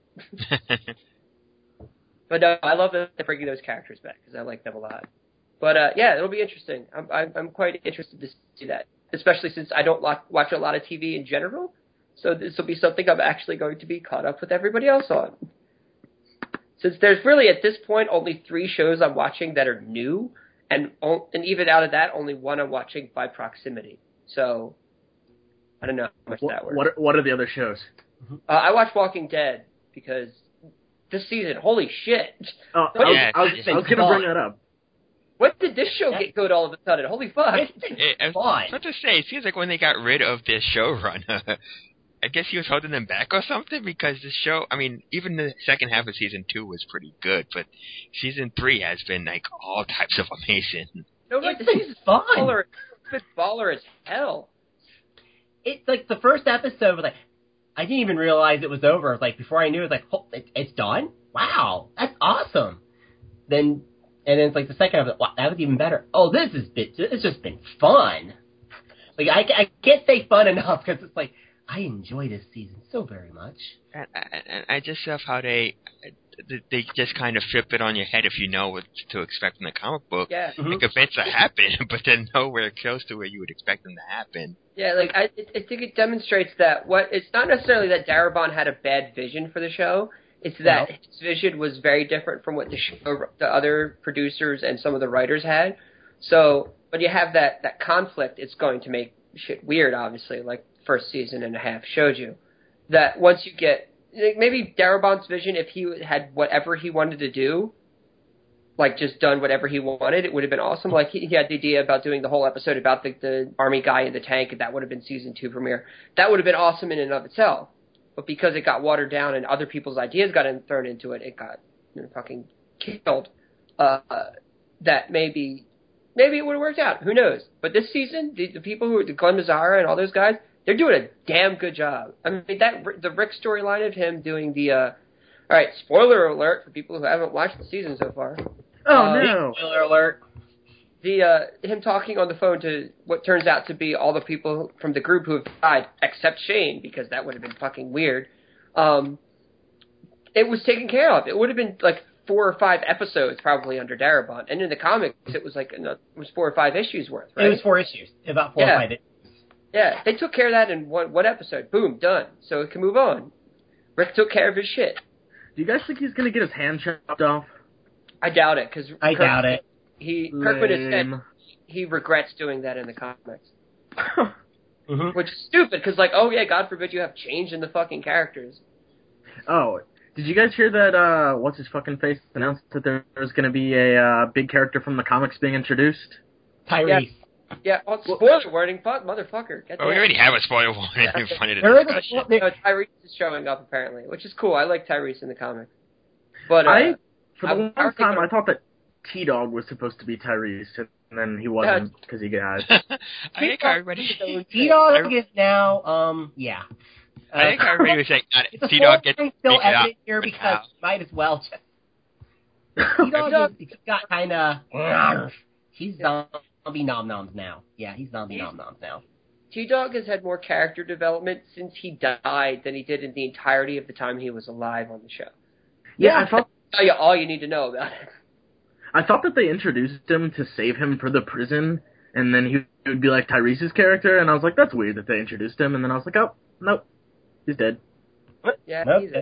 But no, I love that they're bringing those characters back because I like them a lot. But yeah, it'll be interesting. I'm quite interested to see that, especially since I don't watch a lot of TV in general. So this will be something I'm actually going to be caught up with everybody else on. Since there's really at this point only 3 shows I'm watching that are new, and even out of that, only one I'm watching by proximity. So I don't know how much that works. What are the other shows? I watch Walking Dead because this season, holy shit! I was going to bring that up. When did this show get good all of a sudden? Holy fuck! I was about to say, it seems like when they got rid of this showrunner, I guess he was holding them back or something, because the show, I mean, even the second half of season 2 was pretty good, but season 3 has been, like, all types of amazing. No, It's this been season's fun. baller as hell. It's like the first episode was like, I didn't even realize it was over. It was like, before I knew it, was like, oh, it's done? Wow, that's awesome. And then it's like the second episode, wow, that was even better. Oh, it's just been fun. Like, I can't say fun enough, because it's like, I enjoy this season so very much. And I just love how they just kind of flip it on your head if you know what to expect in the comic book. Yeah. Like, events that happen, but then nowhere close to where you would expect them to happen. Yeah, like, I think it demonstrates that it's not necessarily that Darabont had a bad vision for the show, it's that his vision was very different from what the other producers and some of the writers had. So, when you have that conflict, it's going to make shit weird, obviously, like first season and a half showed you. That once you get, maybe Darabont's vision, if he had whatever he wanted to do, like just done whatever he wanted, it would have been awesome. Like he had the idea about doing the whole episode about the army guy in the tank, and that would have been season 2 premiere. That would have been awesome in and of itself. But because it got watered down and other people's ideas got thrown into it, it got fucking killed. That maybe it would have worked out. Who knows? But this season, the people the Glenn Mazzara and all those guys, they're doing a damn good job. I mean, the Rick storyline of him doing the all right, spoiler alert for people who haven't watched the season so far. Oh no! Spoiler alert. Him talking on the phone to what turns out to be all the people from the group who have died, except Shane, because that would have been fucking weird. It was taken care of. It would have been like 4 or 5 episodes probably under Darabont, and in the comics it was like it was 4 or 5 issues worth. Right? It was 4 issues, about 4 or 5 issues. Yeah, they took care of that in one episode. Boom, done. So it can move on. Rick took care of his shit. Do you guys think he's gonna get his hand chopped off? I doubt it, because doubt it. Kirkman has said he regrets doing that in the comics. Mm-hmm. Which is stupid, because like, oh yeah, God forbid you have change in the fucking characters. Oh, did you guys hear that, what's his fucking face announced that there's gonna be a big character from the comics being introduced? Tyrese. Yeah, well, spoiler warning, motherfucker. We already have a spoiler warning in front of the There is discussion. No, Tyrese is showing up apparently, which is cool. I like Tyrese in the comics. But for the longest time, I thought that T-Dog was supposed to be Tyrese, and then he wasn't because he got. I think everybody. T-Dog is now, yeah. I think everybody was saying T-Dog gets still evident here because might as well just. T-Dog he's got kind of. He's zombie nom-noms now. Yeah, he's zombie nom-noms now. T-Dog has had more character development since he died than he did in the entirety of the time he was alive on the show. Yeah, I thought. Tell you all you need to know about it. I thought that they introduced him to save him for the prison, and then he would be like Tyrese's character, and I was like, that's weird that they introduced him, and then I was like, oh, nope, he's dead. Yeah, nope. he's dead.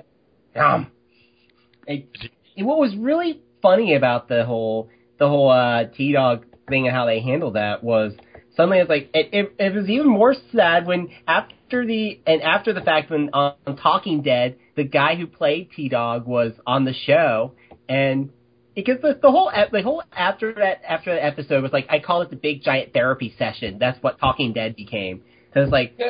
What was really funny about the whole T-Dog thing and how they handled that was, suddenly it's like it was even more sad when after the fact when on Talking Dead the guy who played T-Dog was on the show, and because the whole after that episode was like, I call it the big giant therapy session. That's what Talking Dead became, because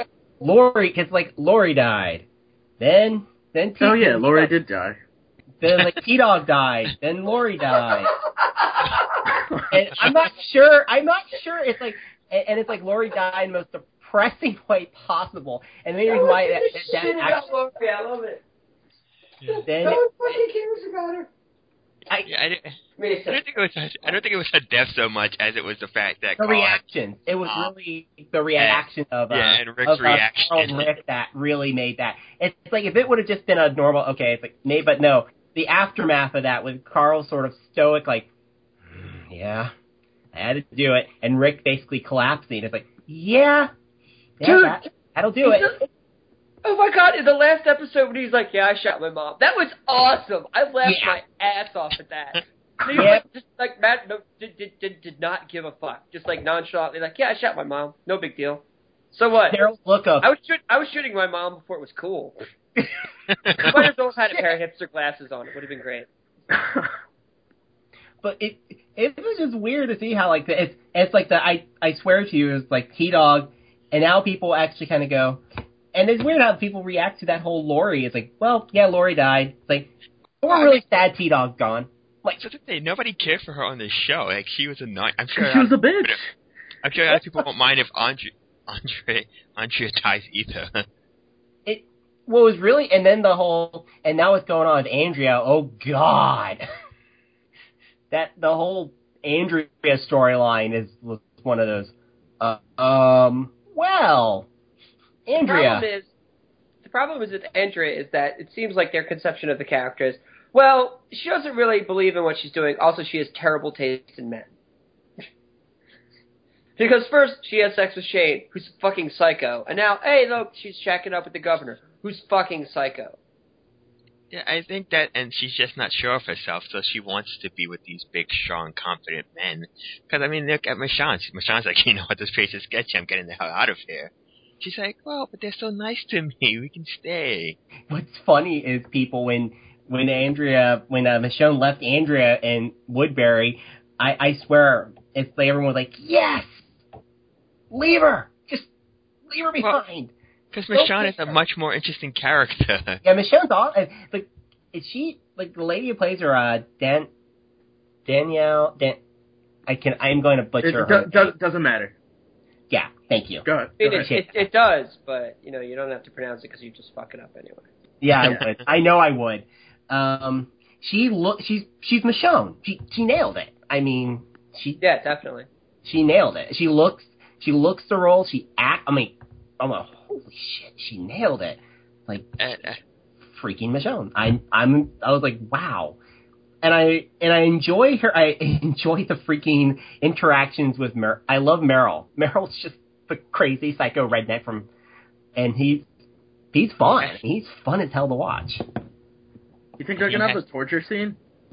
Lori died, then Lori did die. Then T-Dog died, then Lori died. And I'm not sure it's like, and it's like Lori died in the most depressing way possible. And the reason why that actually, I love it. Then no one fucking cares about her. I don't think it was her death so much as it was the fact that the reactions. It was really the reaction of and Rick's reaction. Carl and Rick that really made that. It's like if it would have just been a normal, okay, it's like but no, the aftermath of that with Carl sort of stoic, like, yeah, I had to do it, and Rick basically collapsing. It's like, dude, that'll do it. Oh my God! In the last episode when he's like, "Yeah, I shot my mom," that was awesome. I laughed my ass off at that. He was just like Matt, did not give a fuck, just like nonchalantly, like, "Yeah, I shot my mom. No big deal." So what? Look up. I was shooting my mom before it was cool. Spider Bill had a pair of hipster glasses on. It would have been great. But it was just weird to see how like it's like the I swear to you, it's like T-Dog, and now people actually kind of go. And it's weird how people react to that whole Lori. It's like, well, yeah, Lori died. It's like, we're really sad T-Dog's gone. Like, so nobody cared for her on this show. Like, she was annoying. I'm sure she was a bitch. I'm sure other people won't mind if Andrea dies either. What was really, and then and now what's going on with Andrea? Oh God, the whole Andrea storyline was one of those. Well. Andrea. The problem is with Andrea is that it seems like their conception of the character is, well, she doesn't really believe in what she's doing. Also, she has terrible taste in men. Because first, she has sex with Shane, who's fucking psycho. And now, hey, look, she's shacking up with the governor, who's fucking psycho. Yeah, I think that, and she's just not sure of herself, so she wants to be with these big, strong, confident men. Because, I mean, look at Michonne. Michonne's like, you know what, this place is sketchy, I'm getting the hell out of here. She's like, well, but they're so nice to me. We can stay. What's funny is people when Michonne left Andrea in Woodbury, I swear it's like everyone was like, yes, leave her, just leave her behind. Because Michonne is a much more interesting character. Yeah, Michonne's awesome. Like, is she like the lady who plays her? Danielle. I'm going to butcher her. Doesn't matter. Yeah, thank you. Go ahead. It does, but you don't have to pronounce it because you just fuck it up anyway. Yeah, I would. I know I would. She's Michonne. She nailed it. I mean, definitely. She nailed it. She looks the role. I'm like, holy shit, she nailed it. Like freaking Michonne. I was like, wow. And I enjoy her. I enjoy the freaking interactions with Meryl. I love Meryl. Meryl's just the crazy psycho redneck and he's fun. He's fun as hell to watch. You think they're gonna have a torture scene?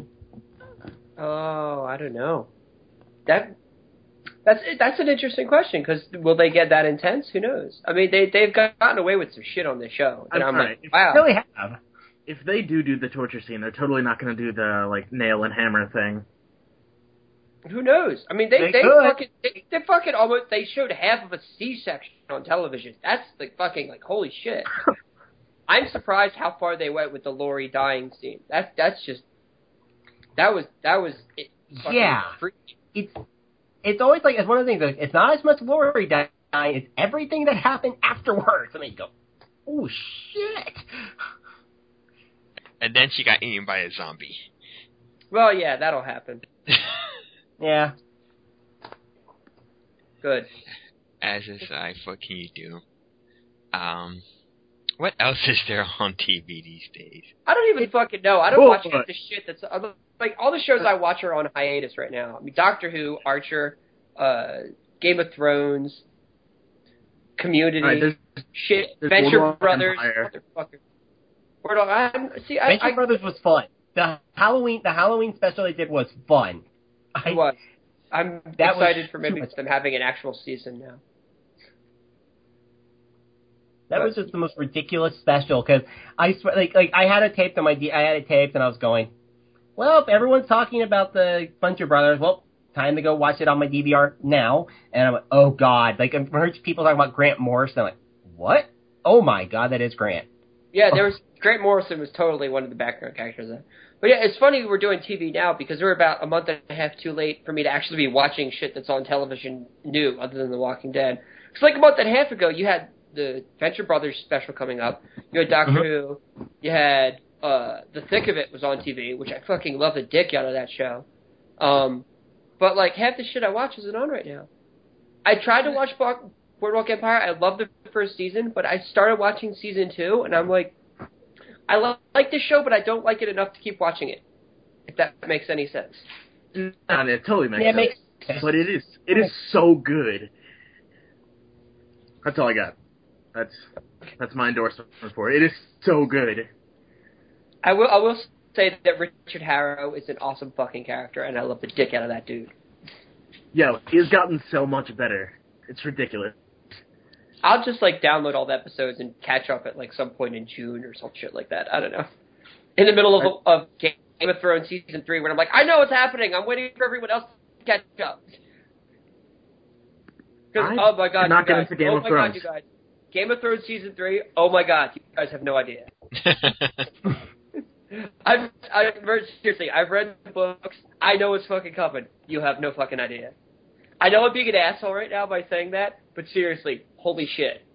Oh, I don't know. That's an interesting question, because will they get that intense? Who knows? I mean, they've gotten away with some shit on this show, and I'm like, wow. They really have. If they do the torture scene, they're totally not going to do the like nail and hammer thing. Who knows? I mean, they fucking almost, they showed half of a C-section on television. That's like fucking like holy shit. I'm surprised how far they went with the Lori dying scene. That's just that was it. Yeah. Freaky. It's always like, it's one of the things, like, it's not as much Lori dying, it's everything that happened afterwards. And then you go, oh shit. And then she got eaten by a zombie. Well, yeah, that'll happen. Yeah. Good. As is life, what can you do? What else is there on TV these days? I don't even fucking know. I don't watch the shit that's... Like, all the shows I watch are on hiatus right now. I mean, Doctor Who, Archer, Game of Thrones, Community, Venture Brothers, motherfucker. Venture Brothers was fun. The Halloween special they did was fun. It was. I'm That was excited for maybe too much. them having an actual season now. That was just the most ridiculous special because I swear, like I had it taped on I had it taped and I was going, well, if everyone's talking about the Buncher Brothers, well, time to go watch it on my DVR now. And I'm like, oh god, like I've heard people talking about Grant Morrison. I'm like, what? Oh my god, that is Grant. Yeah, there was Grant Morrison was totally one of the background characters there. But yeah, it's funny we're doing TV now because we're about a month and a half too late for me to actually be watching shit that's on television new other than The Walking Dead. Because like a month and a half ago, you had the Venture Brothers special coming up. You had Doctor Who. You had The Thick of It was on TV, which I fucking love the dick out of that show. But like half the shit I watch isn't on right now. I tried to watch Boardwalk Empire. I loved the first season, but I started watching season 2, and I'm like, I like this show, but I don't like it enough to keep watching it. If that makes any sense. No, it totally makes Yeah, it sense. makes sense. But it is so good. That's all I got. That's my endorsement for it. It is so good. I will say that Richard Harrow is an awesome fucking character, and I love the dick out of that dude. Yeah, he has gotten so much better. It's ridiculous. I'll just like download all the episodes and catch up at like some point in June or some shit like that. I don't know. In the middle of Game of Thrones season 3, when I'm like, I know what's happening. I'm waiting for everyone else to catch up. Oh my god, I'm not you guys. into Game of Thrones. God, you guys. Game of Thrones season 3. Oh my god, you guys have no idea. Seriously, I've read the books. I know what's fucking coming. You have no fucking idea. I know I'm being an asshole right now by saying that, but seriously, holy shit.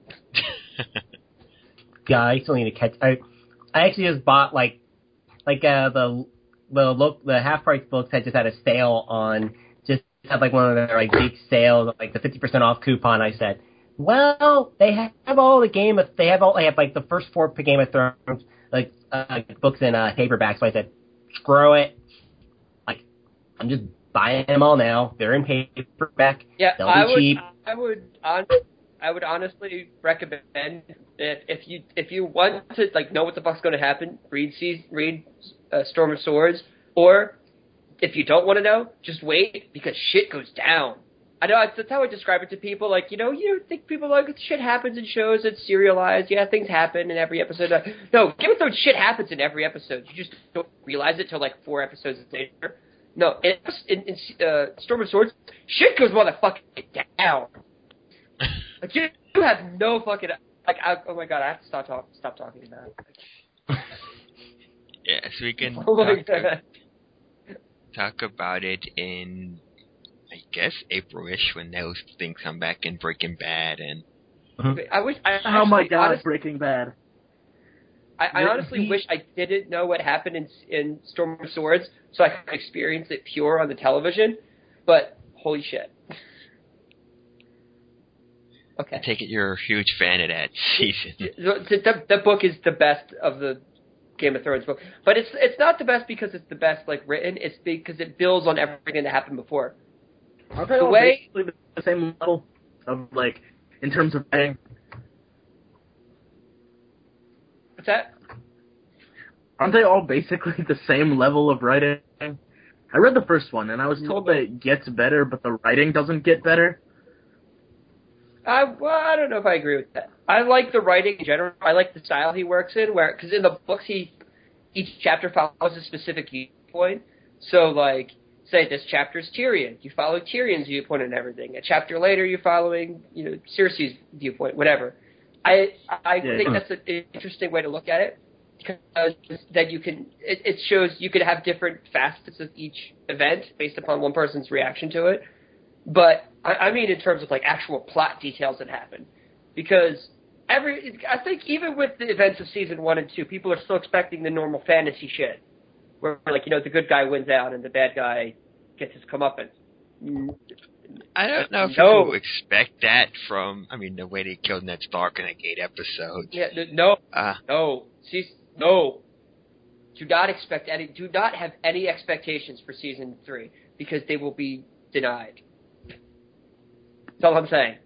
Yeah, I still need to catch. I actually just bought the half price books had just had a sale on, just had like one of their like big sales, like the 50% off coupon. I said, well, they have all the they have like the first 4 Game of Thrones like books in paperback. So I said, screw it. Like, I'm just buying them all now. They're in paperback. Yeah, they'll be cheap. I would honestly recommend that if you want to like know what the fuck's going to happen, read Storm of Swords, or if you don't want to know, just wait because shit goes down. I know that's how I describe it to people. Like, you think people like shit happens in shows, it's serialized. Yeah, things happen in every episode. No, Game of Thrones shit happens in every episode. You just don't realize it till like 4 episodes later. No, in Storm of Swords, shit goes motherfucking down. Like, you have no fucking oh my god, I have to stop talking about it. Yeah, so we can talk about it in, I guess, April-ish when those things come back in Breaking Bad and. Oh my god, honestly, Breaking Bad. I honestly wish I didn't know what happened in Storm of Swords so I could experience it pure on the television, but holy shit. Okay. I take it you're a huge fan of that season. The book is the best of the Game of Thrones book, but it's not the best because it's the best like written. It's because it builds on everything that happened before. Aren't they all basically the same level of like in terms of writing? What's that? Aren't they all basically the same level of writing? I read the first one and I was told that it gets better, but the writing doesn't get better. Well, I don't know if I agree with that. I like the writing in general. I like the style he works in, because in the books each chapter follows a specific viewpoint. So, like, say this chapter is Tyrion, you follow Tyrion's viewpoint and everything. A chapter later, you're following, Cersei's viewpoint, whatever. I think that's an interesting way to look at it, because then it shows you could have different facets of each event based upon one person's reaction to it. But I mean in terms of like actual plot details that happen, because I think even with the events of season 1 and 2, people are still expecting the normal fantasy shit, where like the good guy wins out and the bad guy gets his comeuppance. I don't know if people expect that from the way they killed Ned Stark in like 8 episodes. Yeah, no. Do not have any expectations for season 3 because they will be denied. That's all I'm saying.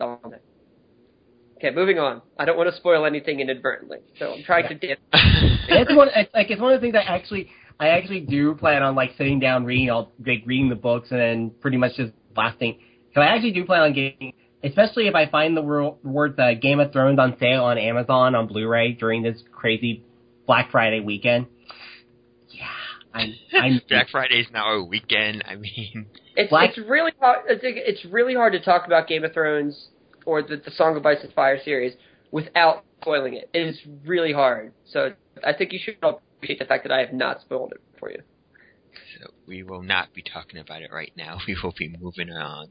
Okay, moving on. I don't want to spoil anything inadvertently, so I'm trying to dip. It's one of the things I actually do plan on like sitting down reading the books and then pretty much just blasting. So I actually do plan on getting, especially if I find the words Game of Thrones on sale on Amazon on Blu-ray during this crazy Black Friday weekend. Yeah, I'm Black Friday is now a weekend. I mean, it's really hard. It's really hard to talk about Game of Thrones or the Song of Ice and Fire series without spoiling it. It is really hard. So I think you should appreciate the fact that I have not spoiled it for you. so we will not be talking about it right now. We will be moving on.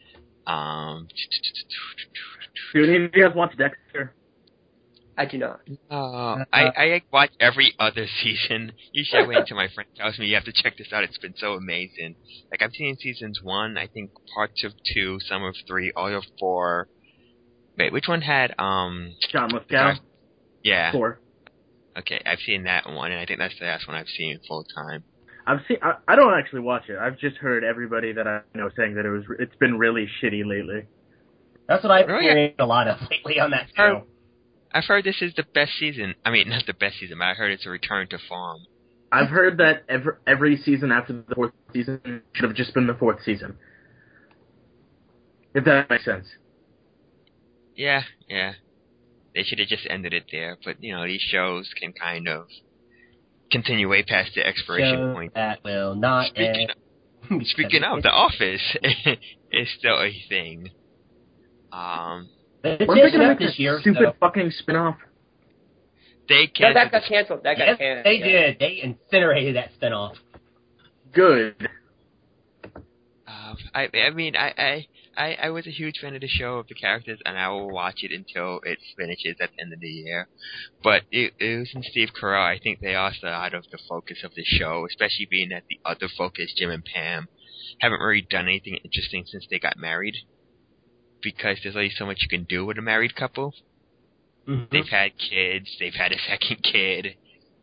Do any of you guys watch Dexter? I do not. I watch every other season. Usually I wait until my friend tells me you have to check this out. It's been so amazing. Like I've seen seasons 1, I think parts of 2, some of 3, all of 4. Wait, which one had John Lithgow? Yeah. 4. Okay, I've seen that one, and I think that's the last one I've seen full time. I don't actually watch it. I've just heard everybody that I know saying that it's been really shitty lately. That's what I've Really? heard a lot of lately on that show. I've heard this is the best season. I mean, not the best season, but I heard it's a return to form. I've heard that every season after the 4th season should have just been the 4th season. If that makes sense. Yeah. They should have just ended it there, but these shows can kind of continue way past the expiration Show point. that will not end. Speaking of, The Office is still a thing. It's Weren't they finishing gonna up make this a year, stupid so. fucking spin-off? They No, canceled that got canceled. That got Yes, canceled. they did. They incinerated that spinoff. Good. I was a huge fan of the show, of the characters, and I will watch it until it finishes at the end of the year. But it was in Steve Carell. I think they also out of the focus of the show, especially being that the other focus, Jim and Pam, haven't really done anything interesting since they got married. Because there's only so much you can do with a married couple. Mm-hmm. They've had kids. They've had a second kid.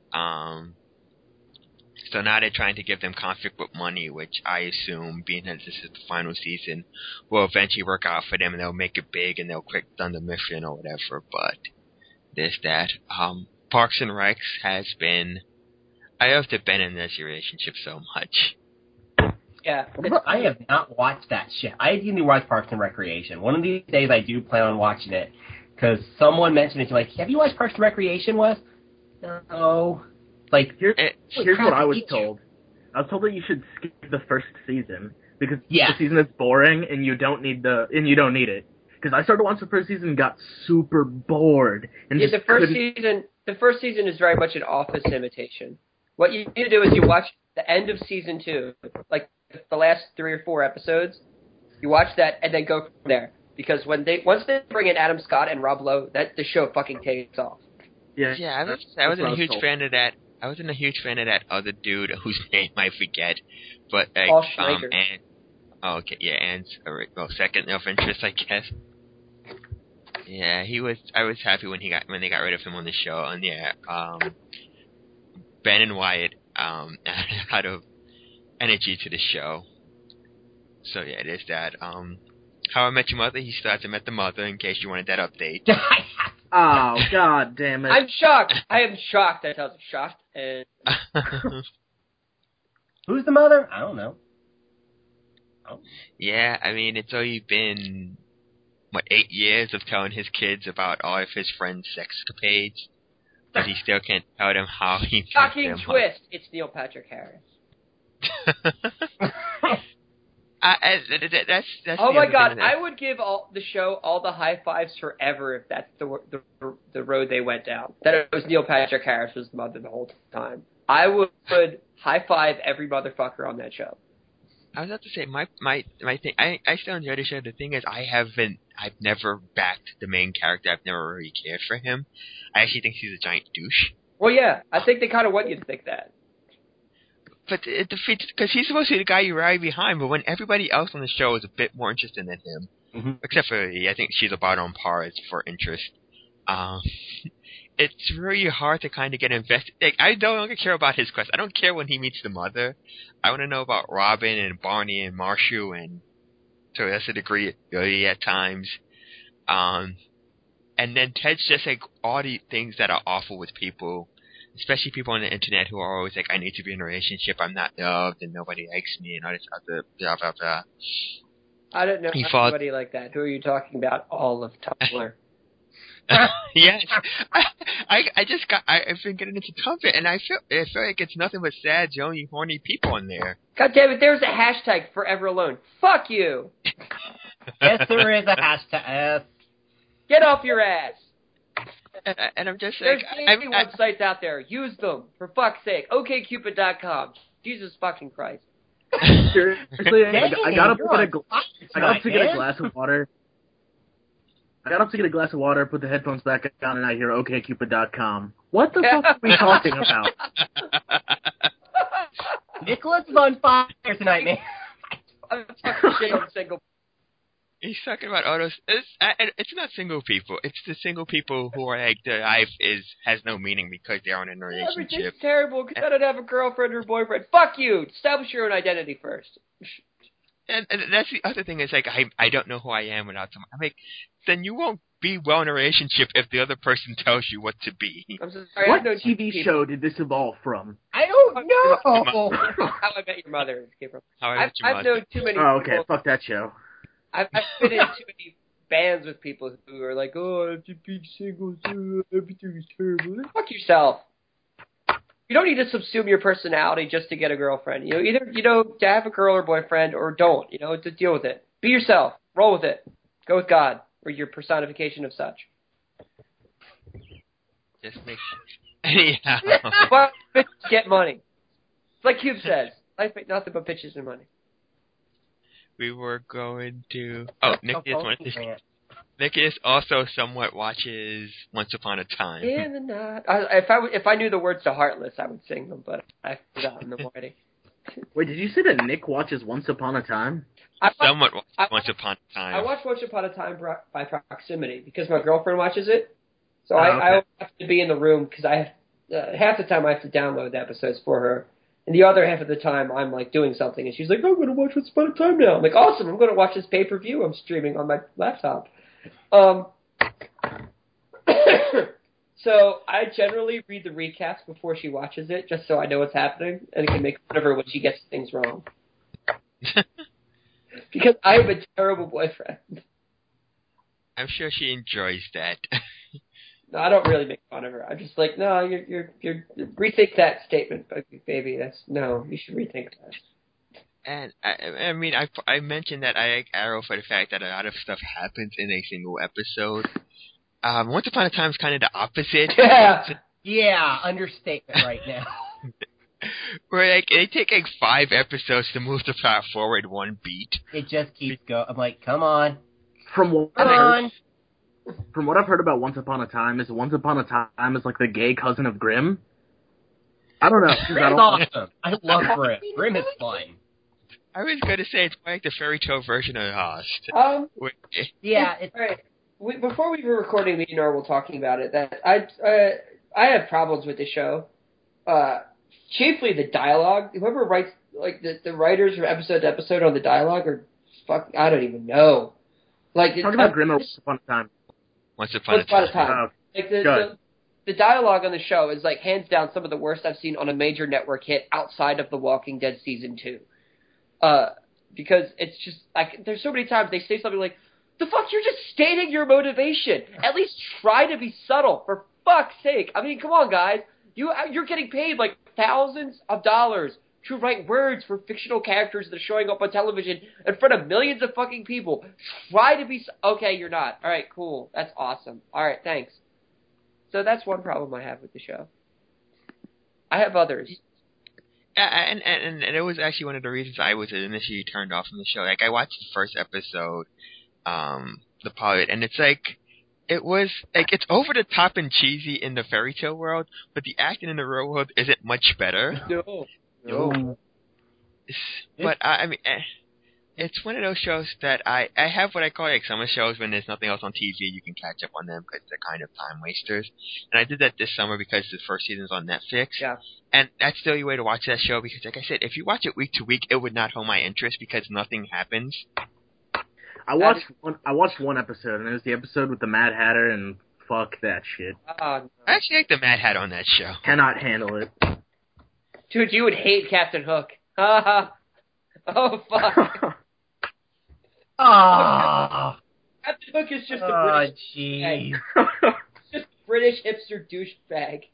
So now they're trying to give them conflict with money, which I assume, being that this is the final season, will eventually work out for them, and they'll make it big, and they'll quit Thunder Mission or whatever. But there's that. Parks and Recs has been. I love the Ben and Leslie relationship so much. Yeah. I have not watched that shit. I need to watch Parks and Recreation. One of these days I do plan on watching it. Because someone mentioned it to me, like, have you watched Parks and Recreation, Wes? No. Like, Here's crap, what I was eat told. I was told that you should skip the first season because Yeah. the season is boring and you don't need it. Because I started watching the first season and got super bored and Yeah, just the first season is very much an Office imitation. What you need to do is you watch the end of season 2, like the last 3 or 4 episodes. You watch that and then go from there. Because once they bring in Adam Scott and Rob Lowe, the show fucking takes off. Yeah, I wasn't a huge fan of that. I wasn't a huge fan of that other dude whose name I forget, but like, Paul Schrager. Ann's second of interest, I guess. Yeah, he was. I was happy when they got rid of him on the show, and Ben and Wyatt added a lot of energy to the show. So yeah, there's that. How I Met Your Mother. He still hasn't met the mother. In case you wanted that update. Oh, god damn it. I'm shocked. I am shocked. I was shocked. And who's the mother? I don't know. Oh. Yeah, I mean, it's only been, 8 years of telling his kids about all of his friends' sexcapades, but he still can't tell them how he shocking met them. twist. It's Neil Patrick Harris. That's Oh the my other god, thing that- I would give the show all the high fives forever if that's the road they went down. That it was Neil Patrick Harris was the mother the whole time. I would high five every motherfucker on that show. I was about to say my thing. I still enjoy the show. The thing is, I've never backed the main character. I've never really cared for him. I actually think he's a giant douche. Well, yeah, I think they kind of want you to think that. But it defeats, because he's supposed to be the guy you rally behind. But when everybody else on the show is a bit more interested than him, Mm-hmm. except for I think she's about on par as for interest. It's really hard to kind of get invested. Like, I no longer care about his quest. I don't care when he meets the mother. I want to know about Robin and Barney and Marsha, and to a lesser degree, Billy at times. And then Ted's just like all the things that are awful with people especially people on the internet who are always like, I need to be in a relationship, I'm not loved, and nobody likes me, and all this other blah, blah, blah. I don't know He fought- anybody like that. Who are you talking about? All of Tumblr. Yes. I've been getting into Tumblr, and I feel like it's nothing but sad, Joni, horny people in there. God damn it, there's a hashtag Forever Alone. Fuck you! Yes, there is a hashtag. Get off your ass! And I'm just There's like, dating websites out there. Use them. For fuck's sake. OkCupid.com. Jesus fucking Christ. Seriously, I got up to get a glass of water. I got up to get a glass of water, put the headphones back on, and I hear OkCupid.com. What the fuck are we talking about? Nicholas is on fire tonight, man. I'm fucking shit on single. He's talking about all those. It's not single people. It's the single people who are like, their life has no meaning because they aren't in a relationship. Everything's terrible because I don't have a girlfriend or boyfriend. Fuck you! Establish your own identity first. And that's the other thing is like, I don't know who I am without someone. I'm like, then you won't be well in a relationship if the other person tells you what to be. I'm sorry, What I know TV show did this evolve from? I don't know. How I Met Your Mother came from. How I Met Your I've Mother. known too many Oh, okay, people. fuck that show. I've been in too many bands with people who are like, oh, I have to be single, so everything is terrible. Fuck yourself. You don't need to subsume your personality just to get a girlfriend. You know, either to have a girl or boyfriend, or don't. You know, to deal with it. Be yourself. Roll with it. Go with God, or your personification of such. Just make yeah. But bitches get money. It's like Cube says, life ain't nothing but bitches and money. We were going to. Oh, Nicholas also somewhat watches Once Upon a Time. In the night. If I knew the words to Heartless, I would sing them, but I forgot them already. Wait, did you say that Nick watches Once Upon a Time? Somewhat watches Once Upon a Time. I watch Once Upon a Time by proximity because my girlfriend watches it. So okay. I always have to be in the room because I have half the time I have to download the episodes for her. And the other half of the time, I'm like doing something, and she's like, "I'm going to watch Once Upon a Time now." I'm like, "Awesome! I'm going to watch this pay-per-view I'm streaming on my laptop." So I generally read the recaps before she watches it, just so I know what's happening, and I can make fun of her when she gets things wrong. Because I have a terrible boyfriend. I'm sure she enjoys that. No, I don't really make fun of her. I'm just like, no, you're rethink that statement, baby. You should rethink that. And I mean, I mentioned that I like Arrow for the fact that a lot of stuff happens in a single episode. Once Upon a Time is kind of the opposite. Yeah, understatement right now. Where like they take like 5 episodes to move the plot forward one beat. It just keeps going. I'm like, come on. From what I've heard about Once Upon a Time is Once Upon a Time is like the gay cousin of Grimm. I don't know. Grimm's awesome. I love Grimm. Grimm is fun. I was going to say it's like the fairy tale version of Lost. Yeah. It's right. Before we were recording, me and Nora were talking about it. That I have problems with the show. Chiefly the dialogue. Whoever writes, like the writers from episode to episode on the dialogue are I don't even know. Like talk about Grimm or Once Upon a Time. Once Upon a Time. Like the dialogue on the show is like hands down some of the worst I've seen on a major network hit outside of The Walking Dead season 2. Because it's just like there's so many times they say something like, "The fuck, you're just stating your motivation. At least try to be subtle, for fuck's sake." I mean, come on, guys. You're getting paid like thousands of dollars to write words for fictional characters that are showing up on television in front of millions of fucking people. Try to be okay. You're not. All right, cool. That's awesome. All right, thanks. So that's one problem I have with the show. I have others. And it was actually one of the reasons I was initially turned off from the show. Like I watched the first episode, the pilot, and it's like it was like it's over the top and cheesy in the fairy tale world, but the acting in the real world isn't much better. No. But I mean, it's one of those shows that I have what I call like summer shows when there's nothing else on TV. You can catch up on them because they're kind of time wasters. And I did that this summer because the first season's on Netflix. Yeah. And that's the only way to watch that show because, like I said, if you watch it week to week, it would not hold my interest because nothing happens. I watched one episode, and it was the episode with the Mad Hatter and fuck that shit. Oh, no. I actually like the Mad Hat on that show. Cannot handle it. Dude, you would hate Captain Hook. Oh, fuck. Oh, Captain Hook is just a British jeez. just British hipster douchebag.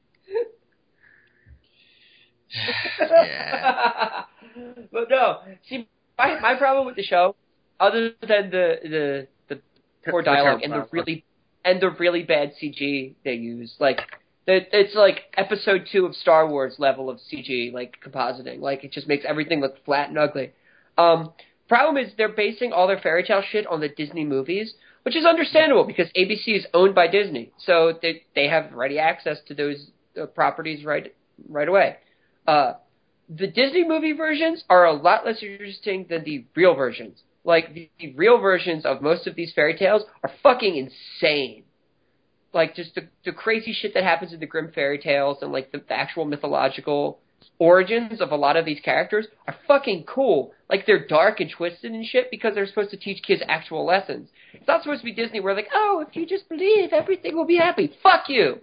Yeah. But no, see, my problem with the show, other than the poor dialogue and the really bad CG they use, like it's like episode 2 of Star Wars level of CG, like compositing, like it just makes everything look flat and ugly. Problem is they're basing all their fairy tale shit on the Disney movies, which is understandable because ABC is owned by Disney, so they have ready access to those properties right away. The Disney movie versions are a lot less interesting than the real versions. Like, the real versions of most of these fairy tales are fucking insane. Like, just the crazy shit that happens in the Grimm fairy tales and, like, the actual mythological origins of a lot of these characters are fucking cool. Like, they're dark and twisted and shit because they're supposed to teach kids actual lessons. It's not supposed to be Disney where, like, oh, if you just believe, everything will be happy. Fuck you!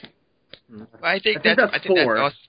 I think that's that's 4. also,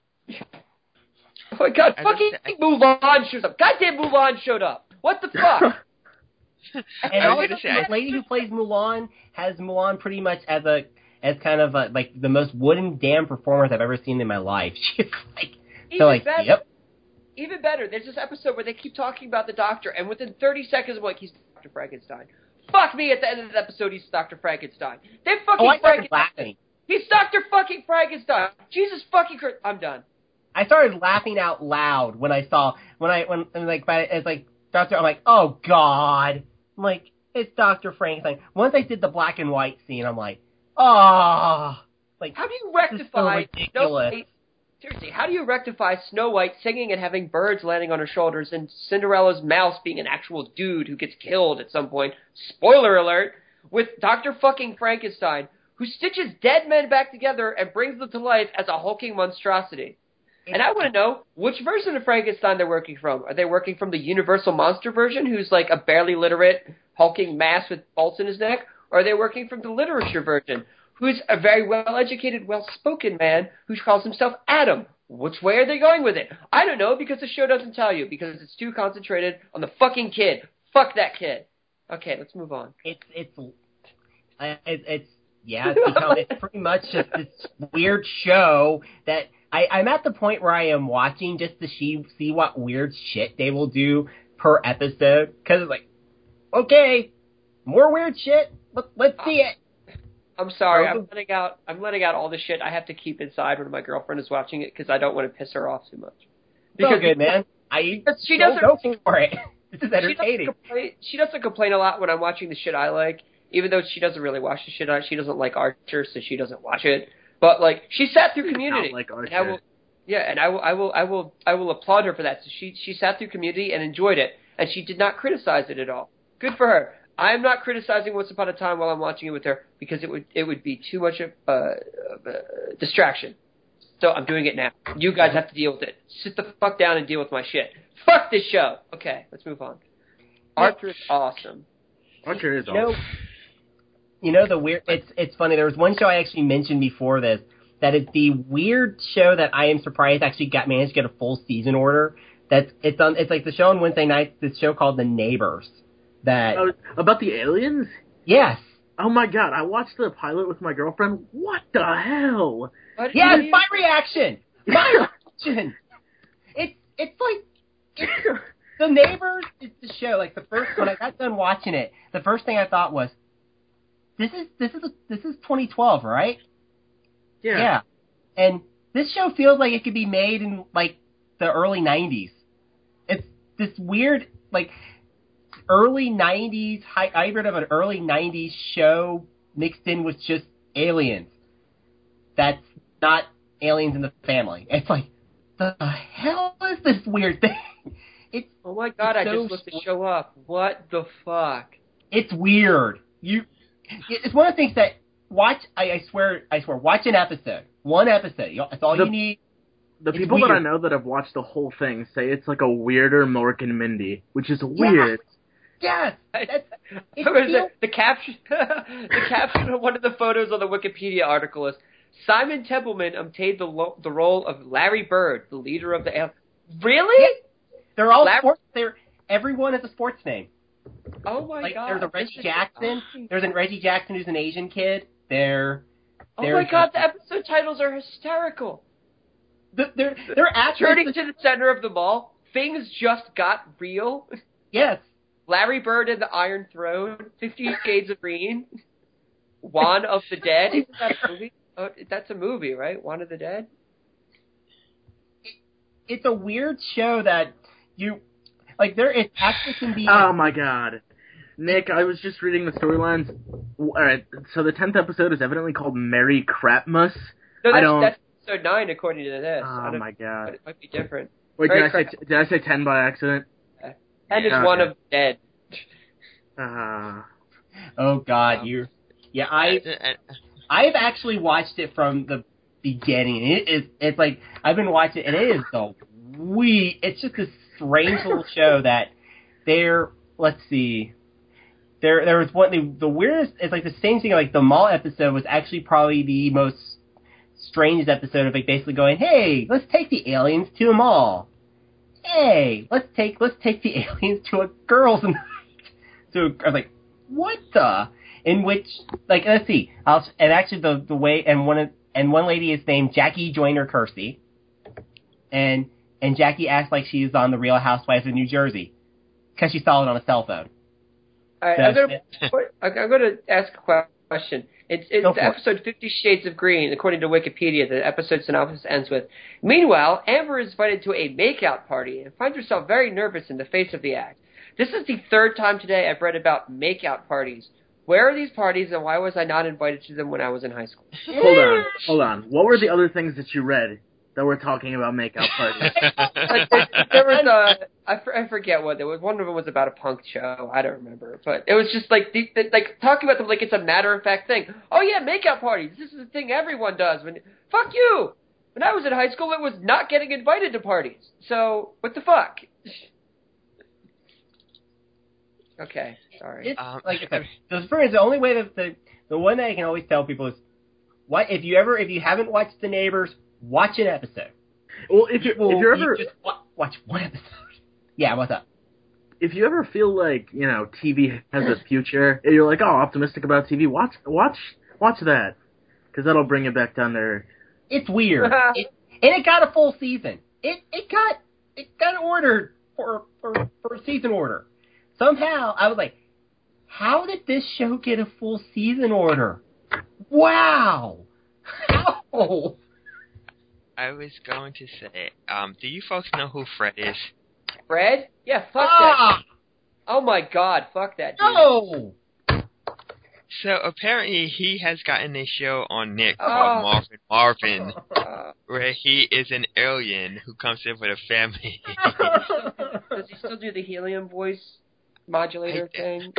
Oh my god, fucking Mulan shows up. Goddamn Mulan showed up. What the fuck? And I was also, gonna say, the lady who plays Mulan has Mulan pretty much as kind of like the most wooden damn performance I've ever seen in my life. She's like, better, yep. Even better, there's this episode where they keep talking about the doctor, and within 30 seconds of like, he's Dr. Frankenstein. Fuck me, at the end of the episode, he's Dr. Frankenstein. Then fucking I started Frankenstein. laughing. He's Dr. fucking Frankenstein. Jesus fucking Christ. I'm done. I started laughing out loud when I saw it's like Doctor. I'm like, oh god. I'm like, it's Dr. Frankenstein. Once I did the black and white scene, I'm like, oh. Like, How do you this is so rectify ridiculous. Seriously, how do you rectify Snow White singing and having birds landing on her shoulders and Cinderella's mouse being an actual dude who gets killed at some point? Spoiler alert! With Dr. fucking Frankenstein, who stitches dead men back together and brings them to life as a hulking monstrosity. And I want to know which version of Frankenstein they're working from. Are they working from the Universal Monster version, who's like a barely literate hulking mass with bolts in his neck? Or are they working from the literature version, who's a very well-educated, well-spoken man who calls himself Adam? Which way are they going with it? I don't know, because the show doesn't tell you, because it's too concentrated on the fucking kid. Fuck that kid. Okay, let's move on. It's pretty much just this weird show that I'm at the point where I am watching just to see what weird shit they will do per episode. Because it's like, okay, more weird shit. Let's see it. I'm sorry. I'm letting out all the shit I have to keep inside when my girlfriend is watching it because I don't want to piss her off too much. Because so good, man. She doesn't go for it. This is entertaining. She doesn't complain a lot when I'm watching the shit I like, even though she doesn't really watch the shit she doesn't like Archer, so she doesn't watch it. But like, she sat through Community. Like Archer. And I will applaud her for that. So she sat through Community and enjoyed it, and she did not criticize it at all. Good for her. I am not criticizing Once Upon a Time while I'm watching it with her because it would be too much of a distraction. So I'm doing it now. You guys have to deal with it. Sit the fuck down and deal with my shit. Fuck this show. Okay, let's move on. Archer is awesome. Archer is awesome. You know the weird. It's funny. There was one show I actually mentioned before this that is the weird show that I am surprised actually managed to get a full season order. It's like the show on Wednesday nights. This show called The Neighbors. About the aliens? Yes. Oh my god! I watched the pilot with my girlfriend. What the hell? Yes, my reaction. My reaction. It's like The Neighbors is the show. Like when I got done watching it, the first thing I thought was, This is 2012, right? Yeah. And this show feels like it could be made in like the early 90s. It's this weird like early 90s hybrid of an early 90s show mixed in with just aliens. That's not aliens in the family. It's like, the hell is this weird thing? Oh my god, I just looked the show up. What the fuck? It's weird. It's one of the things that I swear, watch an episode. One episode. That's all you need. The people that I know that have watched the whole thing say it's like a weirder Mork and Mindy, which is weird. Yes. The caption. The caption of one of the photos on the Wikipedia article is Simon Templeman obtained the role of Larry Bird, the leader of the. Really? Yeah. They're all sports. Everyone is a sports name. Oh my god! There's a Reggie Jackson. There's a Reggie Jackson who's an Asian kid. Oh my god! The episode titles are hysterical. They're actually turning to the center of the mall. Things just got real. Yes. Larry Bird and the Iron Throne. 50 Shades of Green. Juan of the Dead. Isn't that a movie? Oh, that's a movie, right? Juan of the Dead. It's a weird show that you like. It actually can be. Oh my god. Nick, I was just reading the storylines. Alright, so the 10th episode is evidently called Merry Crapmas. No, that's episode 9 according to this. Oh my god. It might be different. Wait, did I say 10 by accident? 10 is One of the Dead. Oh god, Yeah, I've actually watched it from the beginning. It's like I've been watching it, and it is it's just this strange little show that let's see. There was one the weirdest. It's like the same thing. Like the mall episode was actually probably the most strange episode of like basically going, hey, let's take the aliens to a mall. Hey, let's take the aliens to a girls' night. So I was like, what the? In which like let's see. And actually the way and one lady is named Jackie Joyner Kersey, and Jackie acts like she's on the Real Housewives of New Jersey because she saw it on a cell phone. All right, I'm going to ask a question. It's episode 50 Shades of Green, according to Wikipedia. The episode synopsis ends with, meanwhile, Amber is invited to a makeout party and finds herself very nervous in the face of the act. This is the third time today I've read about makeout parties. Where are these parties, and why was I not invited to them when I was in high school? Hold on. What were the other things that you read that were talking about makeout parties? There was I forget what there was. One of them was about a punk show. I don't remember, but it was just like talking about them like it's a matter of fact thing. Oh yeah, makeout parties. This is a thing everyone does. Fuck you. When I was in high school, it was not getting invited to parties. So what the fuck? Okay, sorry. The only way that the one that I can always tell people is, if you haven't watched The Neighbors, watch an episode. Well, if you're ever just watch one episode. Yeah, what's up? If you ever feel like TV has a future, and you're like, optimistic about TV, watch that, because that'll bring it back down there. It's weird, and it got a full season. It got ordered for a season order. Somehow, I was like, how did this show get a full season order? Wow! How? I was going to say, do you folks know who Fred is? Fred? Yeah, fuck that. Oh my god, fuck that dude. No! So, apparently, he has gotten a show on Nick called Marvin, where he is an alien who comes in with a family. Does he still do the helium voice modulator thing?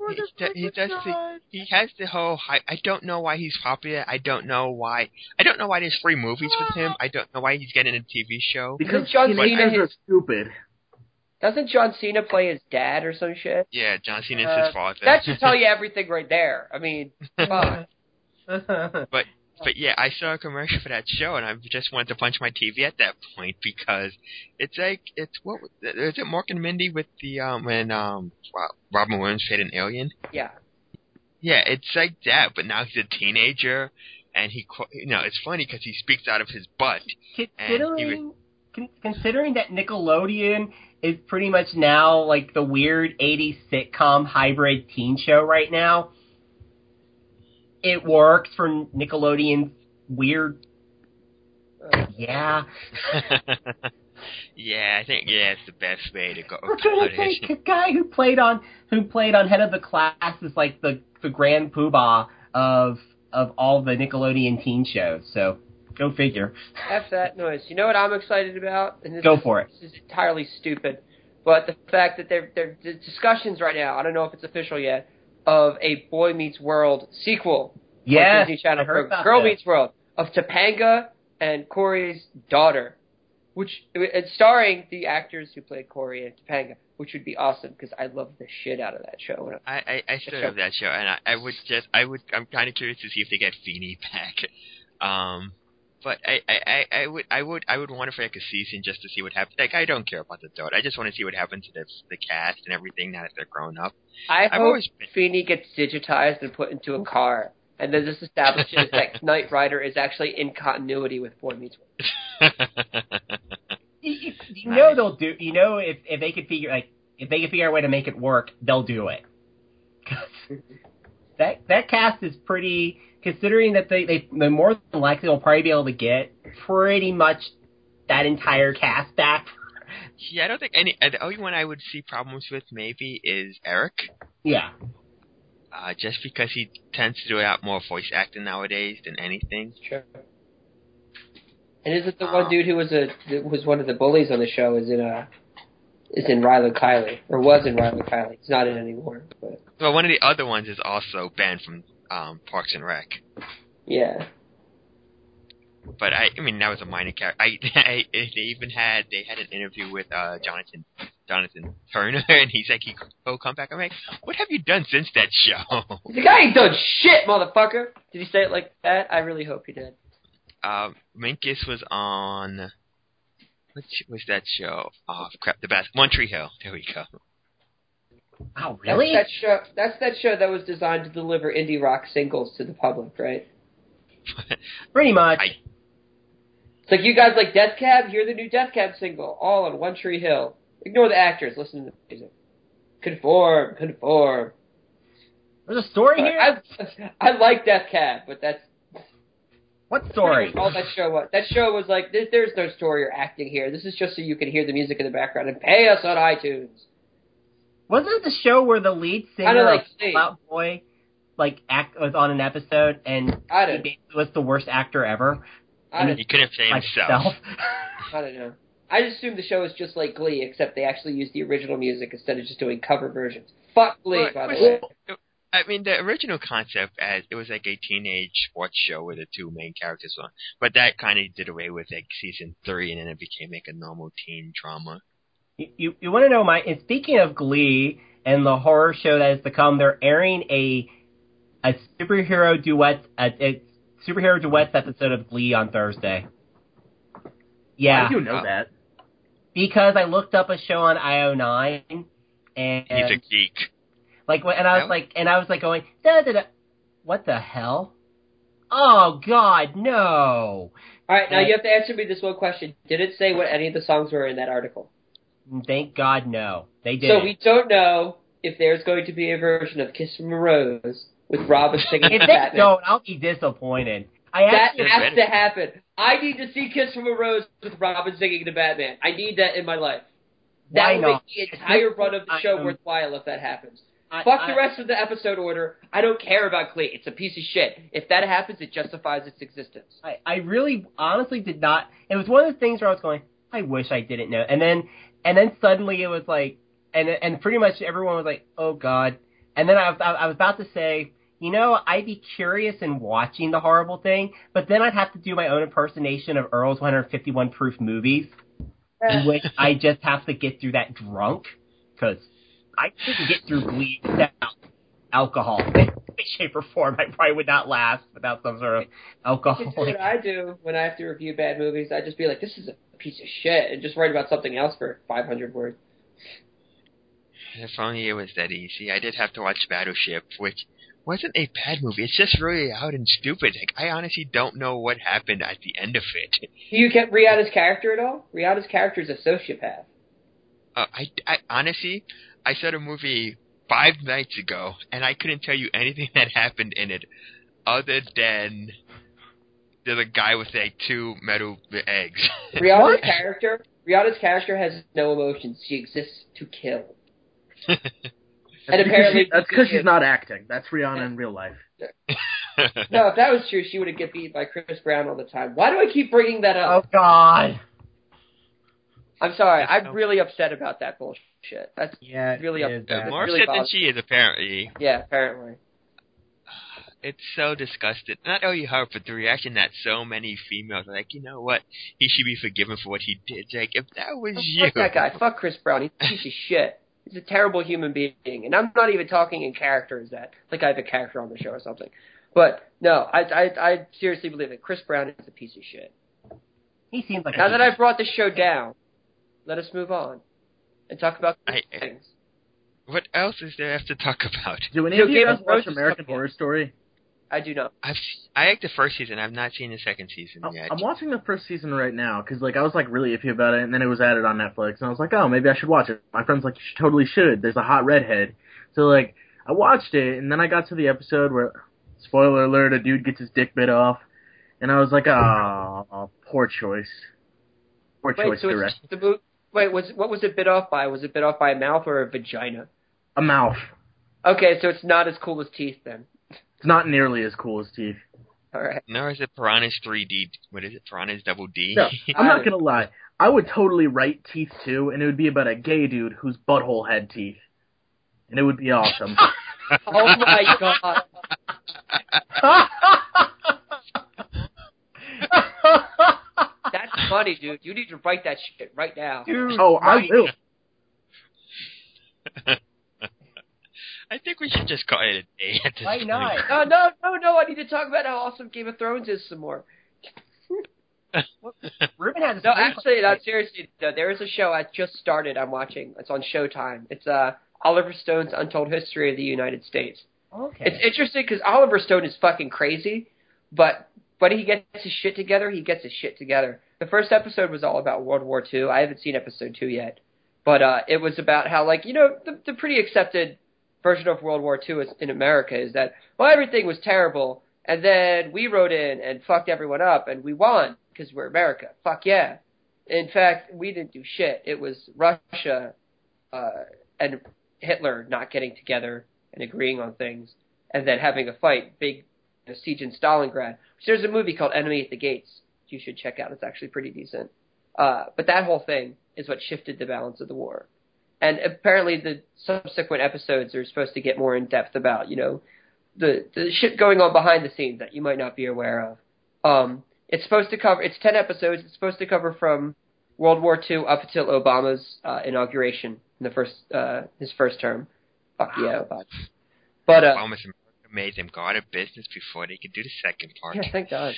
He has the whole. I don't know why he's popular. I don't know why there's 3 movies with him. I don't know why he's getting a TV show. Because teenagers are stupid. Doesn't John Cena play his dad or some shit? Yeah, John Cena's his father. That should tell you everything right there. I mean, fuck. But yeah, I saw a commercial for that show, and I just wanted to punch my TV at that point because is it Mork and Mindy with the when Robin Williams played an alien? Yeah. Yeah, it's like that, but now he's a teenager, and it's funny because he speaks out of his butt. Considering that Nickelodeon is pretty much now like the weird 80s sitcom hybrid teen show right now, it works for Nickelodeon's weird. Yeah. Yeah, I think it's the best way to go. For goodness sake, a guy who played on Head of the Class is like the grand poobah of all the Nickelodeon teen shows. So go figure. F that noise. You know what I'm excited about? And go for it. This is entirely stupid, but the fact that there's discussions right now. I don't know if it's official yet. Of a Boy Meets World sequel. Yes, Disney Channel I heard about Girl that. Meets World of Topanga and Corey's daughter. which it's starring the actors who played Corey and Topanga, which would be awesome because I love the shit out of that show. I still love that show, and I'm kind of curious to see if they get Feeney back. But I would want for like a season just to see what happens. Like I don't care about the throat. I just want to see what happens to the cast and everything now that they're grown up. I hope Feeney gets digitized and put into a car, and then this establishes that Knight Rider is actually in continuity with Boy Meets World. You know they'll do. You know if they could figure out a way to make it work, they'll do it. that cast is pretty. Considering that they more than likely will probably be able to get pretty much that entire cast back. Yeah, I don't think the only one I would see problems with maybe is Eric. Yeah. Just because he tends to do a lot more voice acting nowadays than anything. Sure. And is it the one dude who was one of the bullies on the show? Is in Riley Kiley, or was in Riley Kiley? He's not in anymore. But. Well, one of the other ones is also banned from Parks and Rec. Yeah. But I mean that was a minor character. They had an interview with Jonathan Turner, and he's like, "He'll come back." I'm like, "What have you done since that show?" The guy ain't done shit, motherfucker. Did he say it like that? I really hope he did. Minkus was on. What was that show? Oh crap! The best One Tree Hill. There we go. Oh, really? That's that show that was designed to deliver indie rock singles to the public, right? Pretty much. It's like, you guys like Death Cab? Hear the new Death Cab single, all on One Tree Hill. Ignore the actors, listen to the music. Conform. There's a story here? I like Death Cab, but that's... What story? All that show was. That show was like, there's no story or acting here. This is just so you can hear the music in the background and pay us on iTunes. Wasn't it the show where the lead singer of Fall Out Boy was on an episode and he basically was the worst actor ever? He couldn't say himself. I don't know. I just assumed the show was just like Glee, except they actually used the original music instead of just doing cover versions. Fuck Glee, by the way. I mean, the original concept, it was like a teenage sports show with the two main characters on, but that kind of did away with like season 3, and then it became like a normal teen drama. You want to know and speaking of Glee and the horror show that has to come, they're airing a superhero duets episode of Glee on Thursday. Yeah. Why do you know that? Because I looked up a show on IO9 and he's a geek. I was going, da-da-da. What the hell? Oh God, no. Alright, now you have to answer me this one question. Did it say what any of the songs were in that article? Thank God, no. They didn't. So we don't know if there's going to be a version of Kiss from a Rose with Robin singing If Batman. they don't, I'll be disappointed. That has to happen. I need to see Kiss from a Rose with Robin singing to Batman. I need that in my life. That will make the entire run of the show worthwhile if that happens. Fuck the rest of the episode order. I don't care about Glee. It's a piece of shit. If that happens, it justifies its existence. I really, honestly did not. It was one of the things where I was going, I wish I didn't know. And then suddenly it was like, and pretty much everyone was like, oh God. And then I was about to say, I'd be curious in watching the horrible thing, but then I'd have to do my own impersonation of Earl's 151 Proof movies, in which I just have to get through that drunk, because I couldn't get through Glee without alcohol. In any shape or form, I probably would not last without some sort of alcohol. That's what I do when I have to review bad movies. I just be like, this is a piece of shit, and just write about something else for 500 words. If only it was that easy. I did have to watch Battleship, which wasn't a bad movie. It's just really out and stupid. Like, I honestly don't know what happened at the end of it. Do you get Rihanna's character at all? Rihanna's character is a sociopath. I honestly, I saw the movie 5 nights ago, and I couldn't tell you anything that happened in it other than there's a guy with like 2 metal eggs. Rihanna's character has no emotions. She exists to kill. And apparently that's because she's not acting. That's Rihanna in real life. No, if that was true, she would get beat by Chris Brown all the time. Why do I keep bringing that up? Oh God. I'm sorry. I'm really upset about that bullshit. That's really upset. More upset than she is, apparently. Yeah, apparently. it's so disgusting. Not only her, but the reaction that so many females are like, you know what? He should be forgiven for what he did. It's like, if that was you. Fuck that guy. Fuck Chris Brown. He's a piece of shit. He's a terrible human being. And I'm not even talking in character as that. Like I have a character on the show or something. But, no, I seriously believe that Chris Brown is a piece of shit. He seems like now that I've brought the show down, let us move on and talk about things. What else is there to talk about? Do any of you Game guys of watch Thrones American is Horror Story? I do not. I like the first season. I've not seen the second season yet. I'm watching the first season right now because I was really iffy about it, and then it was added on Netflix, and I was like, oh, maybe I should watch it. My friend's like, you totally should. There's a hot redhead. So I watched it, and then I got to the episode where, spoiler alert, a dude gets his dick bit off, and I was like, oh, poor choice. Poor choice direct. What was it bit off by? Was it bit off by a mouth or a vagina? A mouth. Okay, so it's not as cool as teeth then. It's not nearly as cool as teeth. All right. Nor is it Piranha's 3D. What is it? Piranha's Double D? No, I'm not going to lie. I would totally write Teeth 2, and it would be about a gay dude whose butthole had teeth. And it would be awesome. Oh my god. That's funny, dude. You need to write that shit right now. Dude, oh, I will. I think we should just call it a day at this Why point. not? No. I need to talk about how awesome Game of Thrones is some more. Ruben has No, actually, seriously, there is a show I just started I'm watching. It's on Showtime. It's Oliver Stone's Untold History of the United States. Okay. It's interesting because Oliver Stone is fucking crazy, but when he gets his shit together, he gets his shit together. The first episode was all about World War II. I haven't seen episode 2 yet. But it was about how, the pretty accepted version of World War II in America is that, everything was terrible, and then we rode in and fucked everyone up, and we won, because we're America. Fuck yeah. In fact, we didn't do shit. It was Russia and Hitler not getting together and agreeing on things, and then having a fight, big siege in Stalingrad. There's a movie called Enemy at the Gates you should check out. It's actually pretty decent. But that whole thing is what shifted the balance of the war. And apparently the subsequent episodes are supposed to get more in-depth about, the shit going on behind the scenes that you might not be aware of. It's supposed to cover, it's 10 episodes. It's supposed to cover from World War II up until Obama's inauguration in his first term. Fuck yeah, Obama. But, Obama's made them go out of business before they could do the second part. Yeah, thank God.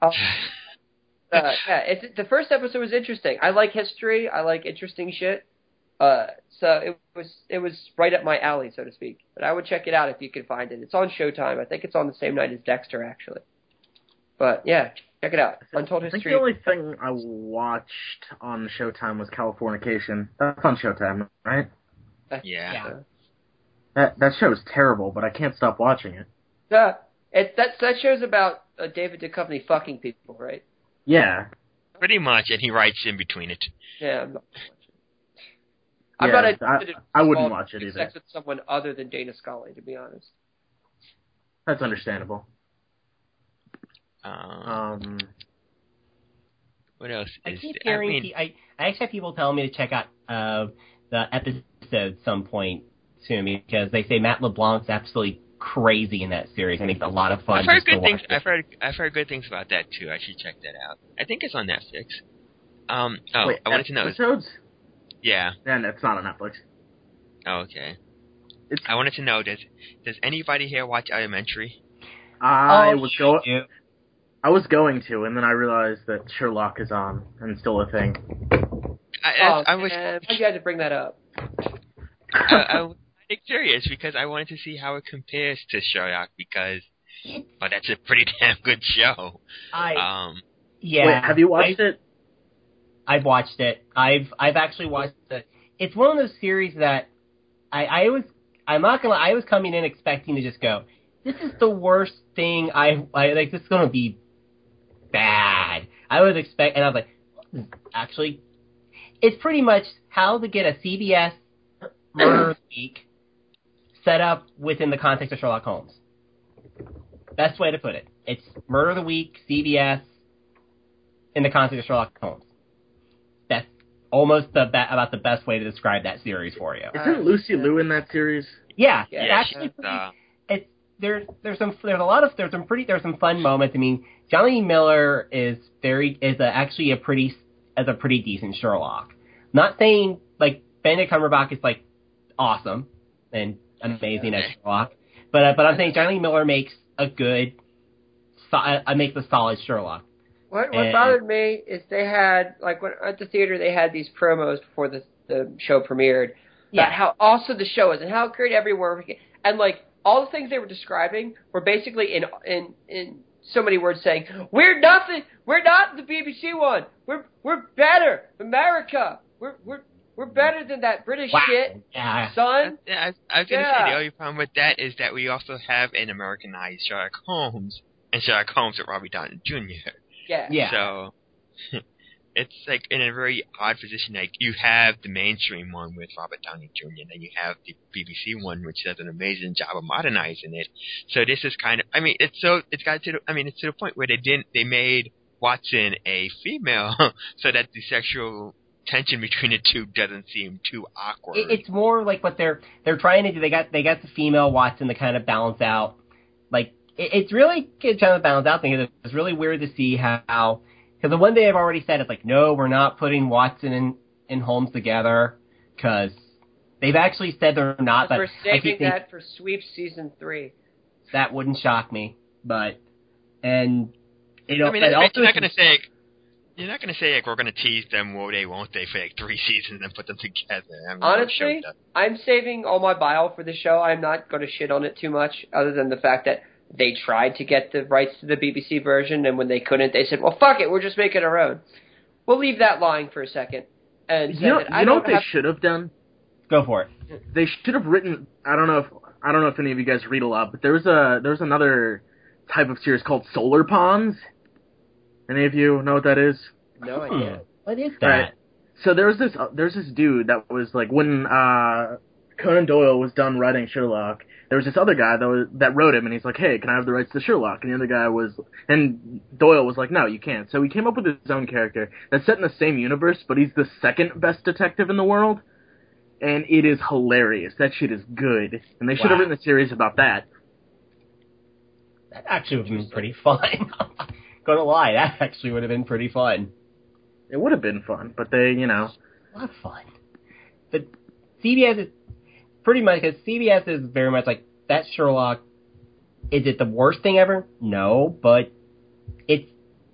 The first episode was interesting. I like history. I like interesting shit. So it was right up my alley, so to speak. But I would check it out if you could find it. It's on Showtime. I think it's on the same night as Dexter, actually. But yeah, check it out. Untold History. I think the only thing I watched on Showtime was Californication. That's on Showtime, right? Yeah. That show is terrible, but I can't stop watching it. That show's about David Duchovny fucking people, right? Yeah. Pretty much, and he writes in between it. Yeah, I'm not interested in I wouldn't watch it either. Sex with someone other than Dana Scully, to be honest. That's understandable. What else I is keep there? hearing. I actually have people telling me to check out the episode some point soon because they say Matt LeBlanc's absolutely crazy in that series and it's a lot of fun. I've heard good things. I've heard good things about that too. I should check that out. I think it's on Netflix. Wait, I wanted to know. Episodes? Yeah. And it's not on Netflix. Oh, okay. I wanted to know, does anybody here watch Elementary? I was going to, and then I realized that Sherlock is on and still a thing. I was. You had to bring that up. I was curious because I wanted to see how it compares to Sherlock because, that's a pretty damn good show. Yeah. Wait, have you watched it? I've watched it. I've actually watched it. It's one of those series that I'm not gonna. I was coming in expecting to just go, this is the worst thing I like. This is gonna be bad. I was expect, and I was like, actually, it's pretty much how to get a CBS Murder of the Week set up within the context of Sherlock Holmes. Best way to put it. It's Murder of the Week, CBS, in the context of Sherlock Holmes. That's almost about the best way to describe that series for you. Isn't Lucy Liu in that series? Yeah, Yeah, it's actually there's some fun moments. I mean, Johnny Miller is actually a pretty decent Sherlock. Not saying like Benedict Cumberbatch is like awesome and amazing as Sherlock, but I'm saying Johnny Miller makes a solid Sherlock. What bothered me is they had, like, when at the theater they had these promos before the show premiered about how awesome the show is and how great everywhere, and like all the things they were describing were basically in so many words saying, we're not the BBC one, we're better, America, we're better than that British shit, son. I was gonna say the only problem with that is that we also have an Americanized Sherlock Holmes and Sherlock Holmes with Robert Downey Jr. Yeah. So it's like in a very odd position. Like you have the mainstream one with Robert Downey Jr. and then you have the BBC one, which does an amazing job of modernizing it. So this is kind of, I mean, it's to the point where they made Watson a female so that the sexual tension between the two doesn't seem too awkward. It's more like what they're trying to do. They got the female Watson to kind of balance out, like. It's really trying to balance out things. It's really weird to see how, because the one day I've already said it's like, no, we're not putting Watson and Holmes together, because they've actually said they're not. But we're saving that for Sweep Season 3. That wouldn't shock me, but and you know, I mean, you're not gonna say like we're gonna tease them, won't they, for like 3 seasons and put them together. I mean, honestly, I'm saving all my bile for the show. I'm not going to shit on it too much, other than the fact that they tried to get the rights to the BBC version, and when they couldn't, they said, well, fuck it, we're just making our own. We'll leave that lying for a second. And you know what they should have done? Go for it. They should have written, I don't know if any of you guys read a lot, but there was another type of series called Solar Ponds. Any of you know what that is? No idea. What is that? Right. So there's this dude that was like, when Conan Doyle was done writing Sherlock, there was this other guy that wrote him, and he's like, hey, can I have the rights to Sherlock? And the other guy and Doyle was like, no, you can't. So he came up with his own character that's set in the same universe, but he's the second best detective in the world, and it is hilarious. That shit is good, and they should have written a series about that. That actually would have been pretty fun. Gonna lie, that actually would have been pretty fun. It would have been fun, but they, you know. A lot of fun. But CBS is pretty much, because CBS is very much like, that Sherlock, is it the worst thing ever? No, but it's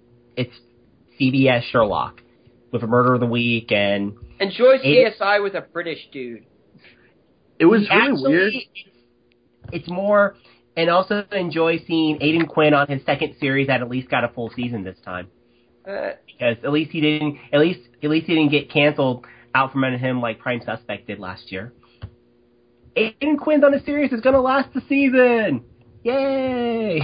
CBS Sherlock with a Murder of the Week and... Enjoy CSI with a British dude. It was really weird. It's more... And also enjoy seeing Aidan Quinn on his second series that at least got a full season this time. Because at least he didn't get canceled out from under him like Prime Suspect did last year. Aidan Quinn's on a series that's gonna last the season. Yay!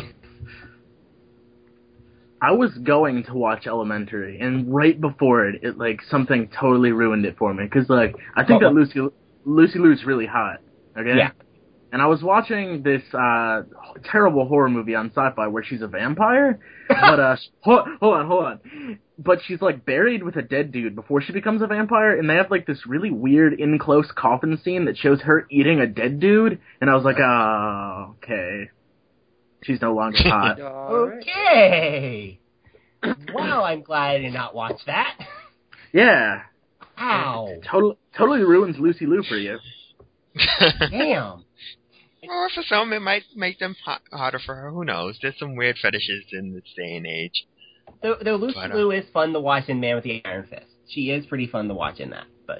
I was going to watch Elementary, and right before it like something totally ruined it for me. Because like I think that Lucy Liu's really hot. Okay. Yeah. And I was watching this terrible horror movie on Sci-Fi where she's a vampire, but hold on. But she's like buried with a dead dude before she becomes a vampire, and they have like this really weird in-close coffin scene that shows her eating a dead dude, and I was like, oh, okay. She's no longer hot. Okay. Wow, I'm glad I did not watch that. Yeah. Ow. Totally ruins Lucy Liu for you. Damn. Or for some, it might make them hotter for her. Who knows? There's some weird fetishes in this day and age. Though Lucy Liu is fun to watch in Man with the Iron Fist. She is pretty fun to watch in that. But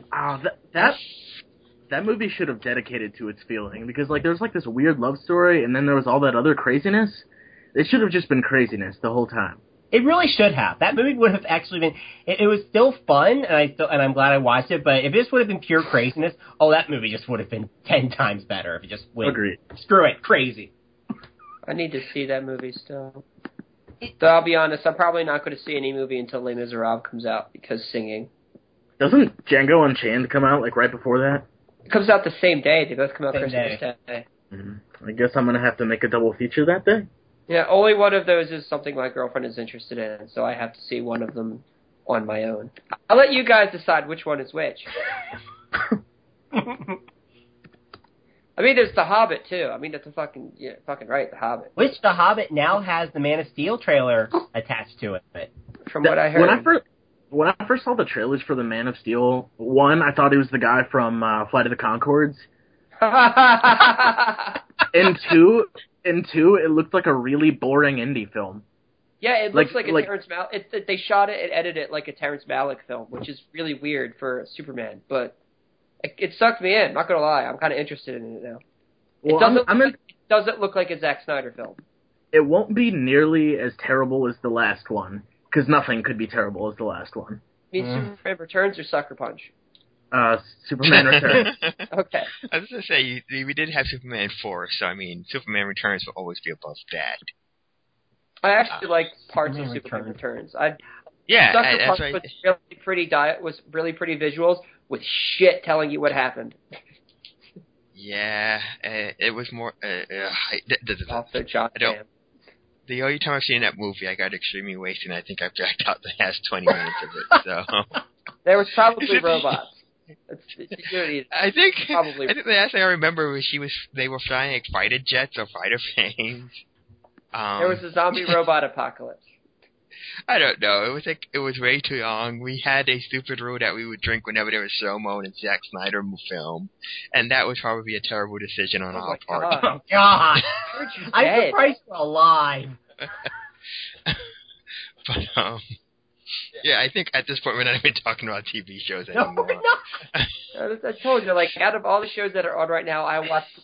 that movie should have dedicated to its feeling, because like there's like this weird love story, and then there was all that other craziness. It should have just been craziness the whole time. It really should have. That movie would have actually been. It was still fun, and I'm glad I watched it. But if this would have been pure craziness, that movie just would have been 10 times better. If it just went, agreed. Screw it, crazy. I need to see that movie still. Though I'll be honest, I'm probably not going to see any movie until Les Miserables comes out, because singing. Doesn't Django Unchained come out like right before that? It comes out the same day. They both come out Same Christmas day. Day. Mm-hmm. I guess I'm gonna have to make a double feature that day. Yeah, only one of those is something my girlfriend is interested in, so I have to see one of them on my own. I'll let you guys decide which one is which. I mean, there's The Hobbit too. I mean, that's fucking right, The Hobbit. Which The Hobbit now has the Man of Steel trailer attached to it. From what I heard. When I first saw the trailers for the Man of Steel, one, I thought he was the guy from Flight of the Conchords. and two, it looked like a really boring indie film. Yeah, it looks like a Terrence Malick. They shot it and edited it like a Terrence Malick film, which is really weird for Superman. But it sucked me in. Not gonna lie, I'm kind of interested in it now. Well, It doesn't look like a Zack Snyder film. It won't be nearly as terrible as the last one, because nothing could be terrible as the last one. I mean, Superman Returns or Sucker Punch? Superman Returns. Okay. I was gonna say we did have Superman 4, so I mean, Superman Returns will always be above that. I actually like parts of Superman Returns. Sucker Punch right. was really pretty visuals with shit telling you what happened. Yeah, it was more. Also, John Hamm. The only time I've seen that movie, I got extremely wasted, and I think I've dragged out the last 20 minutes of it. So there was probably robots. I think probably. I think the last thing I remember was they were flying like fighter jets or fighter planes. There was a zombie robot apocalypse. I don't know. It was way too long. We had a stupid rule that we would drink whenever there was slow mo in a Zack Snyder film, and that was probably a terrible decision on our part. Oh God! I'm surprised you're alive. But yeah, I think at this point we're not even talking about TV shows anymore. No, we're not. I told you, like, out of all the shows that are on right now, I watched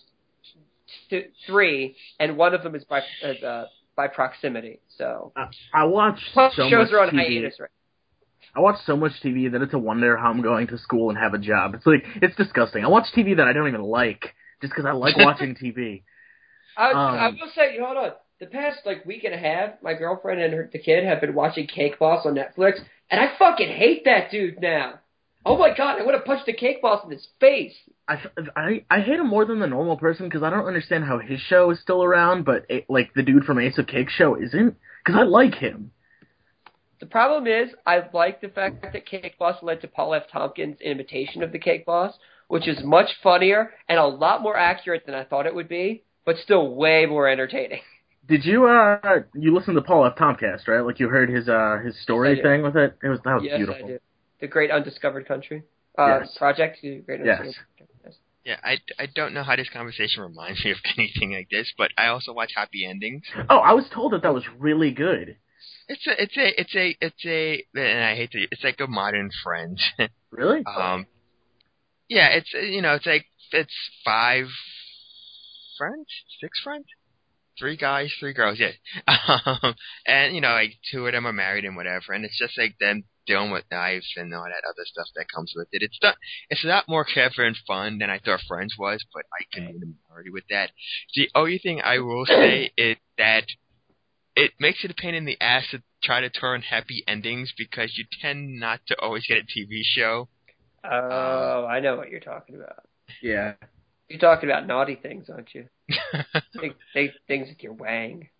3, and one of them is by proximity. So I watch plus so shows much are on TV. hiatus right I watch so much TV that it's a wonder how I'm going to school and have a job. It's disgusting. I watch TV that I don't even like just because I like watching TV. I will say, hold on. The past week and a half, my girlfriend and the kid have been watching Cake Boss on Netflix, and I fucking hate that dude now. Oh my God, I want to punch the Cake Boss in his face. I hate him more than the normal person because I don't understand how his show is still around, but the dude from Ace of Cake show isn't, because I like him. The problem is, I like the fact that Cake Boss led to Paul F. Tompkins' imitation of the Cake Boss, which is much funnier and a lot more accurate than I thought it would be, but still way more entertaining. Did you you listened to Paul F. Tomcast, right? Like you heard his story thing with it? That was yes, beautiful. I did. The Great Undiscovered Country yes. Project. Great Undiscovered Yes. Yeah, I don't know how this conversation reminds me of anything like this, but I also watch Happy Endings. Oh, I was told that was really good. It's a, and I hate to, it's like a modern Friends. Really? Yeah, it's 5 friends, 6 friends, 3 guys, 3 girls, yeah. And 2 of them are married and whatever, and it's just like them dealing with knives and all that other stuff that comes with it. It's a lot more clever and fun than I thought Friends was, but I can be in the minority with that. The only thing I will say is that it makes it a pain in the ass to try to turn happy endings because you tend not to always get a TV show. Oh, I know what you're talking about. Yeah. You're talking about naughty things, aren't you? Big things with your wang.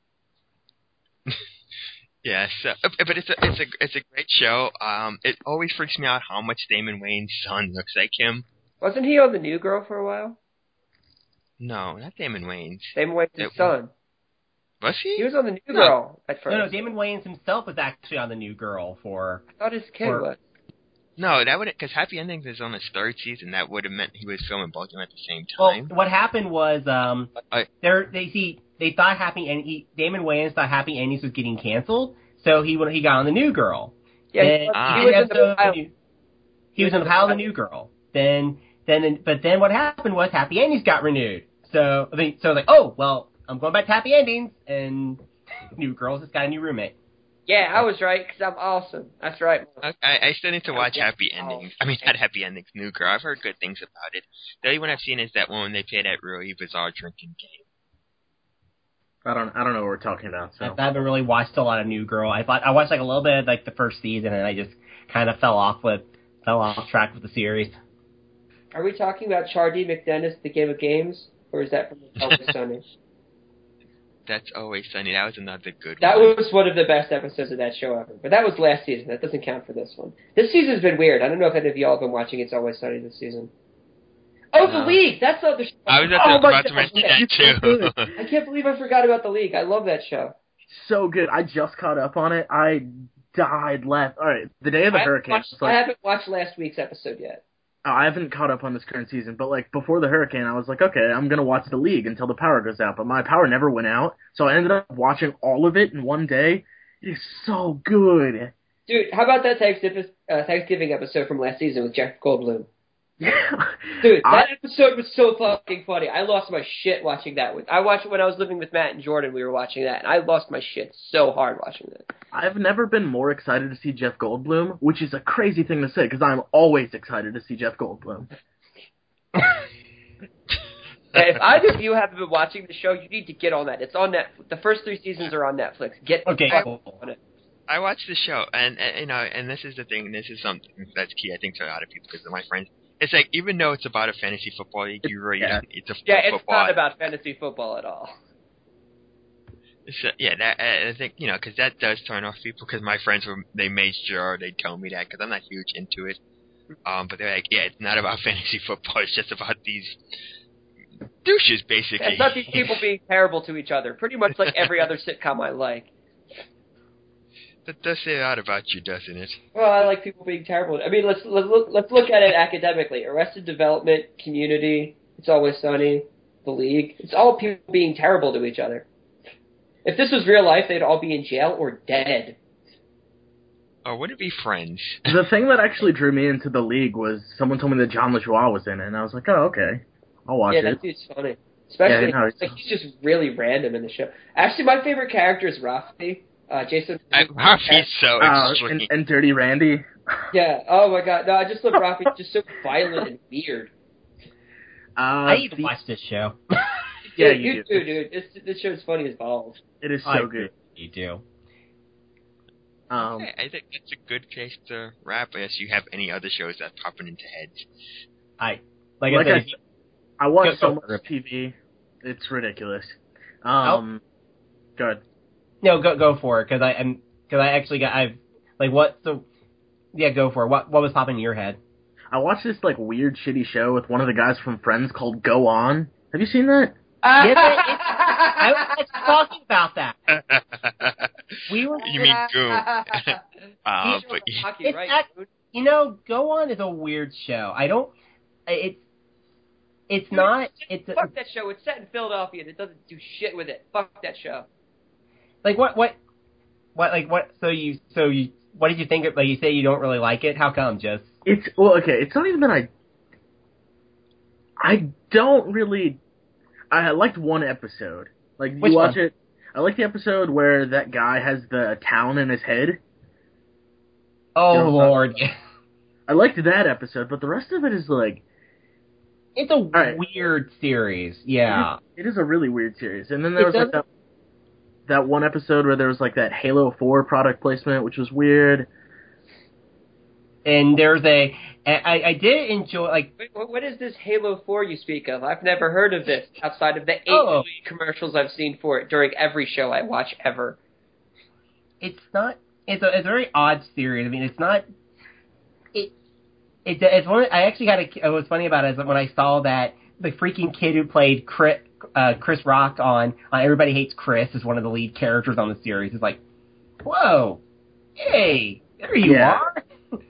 Yes, but it's a great show. It always freaks me out how much Damon Wayans' son looks like him. Wasn't he on The New Girl for a while? No, not Damon Wayans. Damon Wayans' son. Was he? He was on The New Girl at first. No, Damon Wayans himself was actually on The New Girl for... I thought his kid was. No, that would because Happy Endings is on his 3rd season. That would have meant he was filming both of them at the same time. Well, what happened was they thought Damon Wayans thought Happy Endings was getting canceled, so he got on The New Girl. Yeah, he was in the pilot. He was in the pilot of The New Girl. But then what happened was Happy Endings got renewed. So oh well, I'm going back to Happy Endings, and New Girl's just got a new roommate. Yeah, I was right, because I'm awesome. That's right. I still need to watch Happy Endings. I mean, not Happy Endings, New Girl. I've heard good things about it. The only one I've seen is that one when they play that really bizarre drinking game. I don't know what we're talking about. So I haven't really watched a lot of New Girl. I watched a little bit of the first season, and I just kind of fell off track with the series. Are we talking about Chardy McDennis, The Game of Games, or is that from The Always Sunny? That's Always Sunny. That was another good one. That was one of the best episodes of that show ever. But that was last season. That doesn't count for this one. This season's been weird. I don't know if any of y'all have been watching It's Always Sunny this season. Oh, The League. That's the other show. I was about to mention that it's so good. too. I can't believe I forgot about The League. I love that show. So good. I just caught up on it. I died last. All right, the day of the hurricane. I haven't watched last week's episode yet. I haven't caught up on this current season, but like before the hurricane, I was like, okay, I'm gonna watch The League until the power goes out. But my power never went out, so I ended up watching all of it in one day. It's so good. Dude, how about that Thanksgiving episode from last season with Jeff Goldblum? Yeah. Dude, that episode was so fucking funny. I lost my shit watching that. I watched it when I was living with Matt and Jordan. We were watching that, and I lost my shit so hard watching that. I've never been more excited to see Jeff Goldblum, which is a crazy thing to say because I'm always excited to see Jeff Goldblum. If either of you haven't been watching the show, you need to get on that. It's on Netflix. The first 3 seasons are on Netflix. Get on it. I watched the show, and you know, and this is the thing. This is something that's key, I think, to a lot of people because of my friends. It's like even though it's about a fantasy football league, it's not about fantasy football at all. So, I think because that does turn off people. Because my friends they made sure they told me that because I'm not huge into it. But they're like, yeah, it's not about fantasy football. It's just about these douches, basically. It's not these people being terrible to each other. Pretty much like every other sitcom I like. That does say a lot about you, doesn't it? Well, I like people being terrible. I mean, let's look at it academically. Arrested Development, Community, It's Always Sunny, The League. It's all people being terrible to each other. If this was real life, they'd all be in jail or dead. Or would it be Friends? The thing that actually drew me into The League was someone told me that John LaJoie was in it, and I was like, oh, okay. I'll watch it. Yeah, that dude's funny. Especially, he's just really random in the show. Actually, my favorite character is Rafi. Jason. Rafi's so extreme. And Dirty Randy. Yeah. Oh my God. No, I just love Rafi. He's just so violent and weird. I even watch this show. Yeah, you do, dude. This show's funny as balls. It is so good. You do. Okay, I think it's a good place to wrap. Unless you have any other shows that popping into heads. I watch so much TV. It's ridiculous. Go ahead. No, go for it, because I actually got go for it. What was popping in your head? I watched this like weird shitty show with one of the guys from Friends called Go On. Have you seen that? I was talking about that. You mean Goon? Go On is a weird show. It's not. Fuck that show. It's set in Philadelphia and it doesn't do shit with it. Fuck that show. Like what? So what did you think of? Like you say you don't really like it. How come? Just it's not even that I don't really. I liked one episode. Like you watch it. I like the episode where that guy has the town in his head. Oh Lord! I liked that episode, but the rest of it is like. It's a weird series. Yeah, it is a really weird series. And then there was like that one episode where there was like that Halo 4 product placement, which was weird. And there's I did enjoy like. What is this Halo 4 you speak of? I've never heard of this outside of the 8 million commercials I've seen for it during every show I watch ever. It's not. It's a very odd series. I mean, it's not. It's one. I actually what's funny about it is that when I saw that the freaking kid who played Chris Rock on Everybody Hates Chris is one of the lead characters on the series. It's like, whoa, hey, there you are.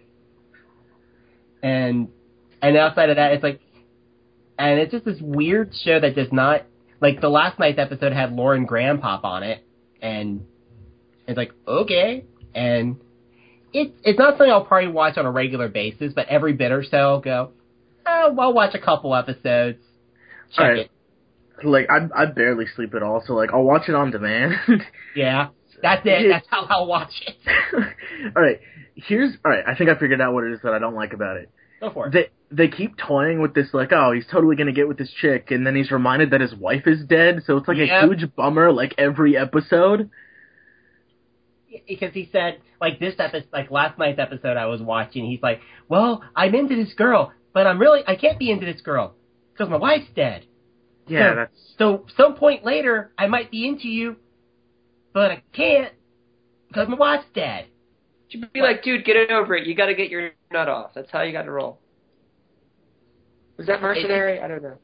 And outside of that, it's like, and it's just this weird show that does not like the last night's episode had Lauren Graham pop on it, and it's like okay, and it's not something I'll probably watch on a regular basis, but every bit or so I'll go, I'll watch a couple episodes, check it. Like I barely sleep at all, so like I'll watch it on demand. Yeah, that's it. That's how I'll watch it. All right. I think I figured out what it is that I don't like about it. Go for it. They keep toying with this, like, oh, he's totally going to get with this chick, and then he's reminded that his wife is dead, so it's like a huge bummer, like, every episode. Because he said, like, this episode, like, last night's episode I was watching, he's like, well, I'm into this girl, but I can't be into this girl, because my wife's dead. Yeah, So, some point later, I might be into you, but I can't, because my wife's dead. You'd be like, dude, get over it. You got to get your nut off. That's how you got to roll. Was that Mercenary? I don't know.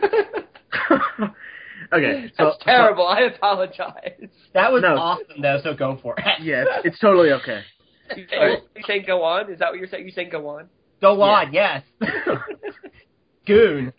Okay, so That's terrible. I apologize. That was No. awesome, though, so go for it. yeah, it's totally okay. You saying go on? Is that what you're saying? You saying go on? Go on, yes. Goon.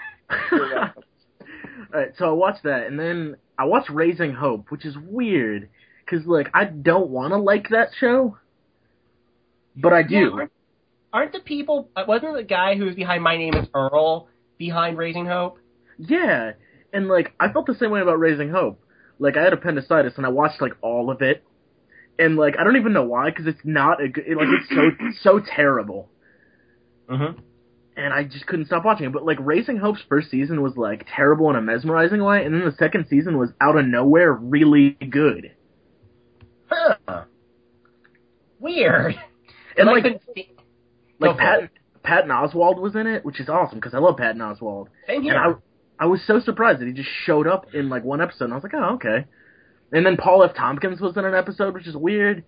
Alright, so I watched that, and then I watched Raising Hope, which is weird, because, like, I don't want to like that show, but I do. Yeah, aren't the people... wasn't the guy who was behind My Name is Earl behind Raising Hope? Yeah, and, like, I felt the same way about Raising Hope. Like, I had appendicitis, and I watched, like, all of it, and, like, I don't even know why, because it's not a good... Like, it's so terrible. Mm-hmm. And I just couldn't stop watching it. But, like, Raising Hope's first season was, like, terrible in a mesmerizing way, and then the second season was, out of nowhere, really good. Huh. Weird. And, I like, couldn't see... like Go for it. Patton Oswalt was in it, which is awesome, because I love Patton Oswalt. Same here. And I was so surprised that he just showed up in, like, one episode, and I was like, oh, okay. And then Paul F. Tompkins was in an episode, which is weird.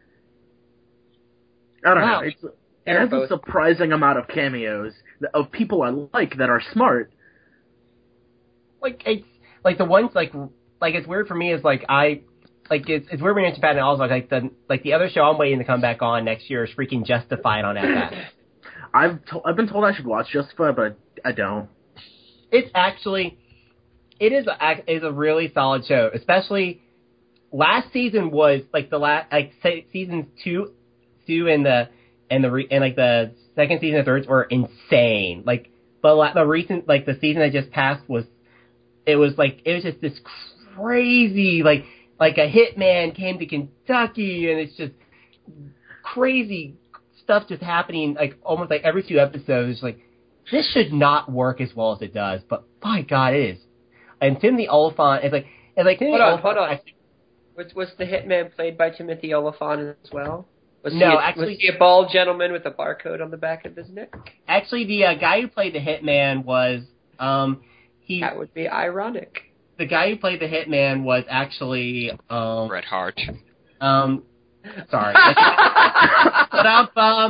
I don't know. It has a surprising amount of cameos of people I like that are smart. Like, it's... Like, the ones, like, it's weird for me is, like, it's weird when you're into Patton Oswalt, like, the other show I'm waiting to come back on next year is freaking Justified on FX. I've been told I should watch Justified, but I don't. It's actually... It is a really solid show, especially... Last season was, like, seasons 2 and the second season and third were insane. Like, but the recent, like, the season that just passed it was just this crazy, like a hitman came to Kentucky, and it's just crazy stuff just happening, like, almost like every 2 episodes. It's like, this should not work as well as it does, but by God, it is. And Timothy Olyphant, Hold on. Was the hitman played by Timothy Olyphant as well? Was he a bald gentleman with a barcode on the back of his neck? Actually, the guy who played the hitman was that would be ironic. The guy who played the hitman was actually Bret Hart. Sorry. But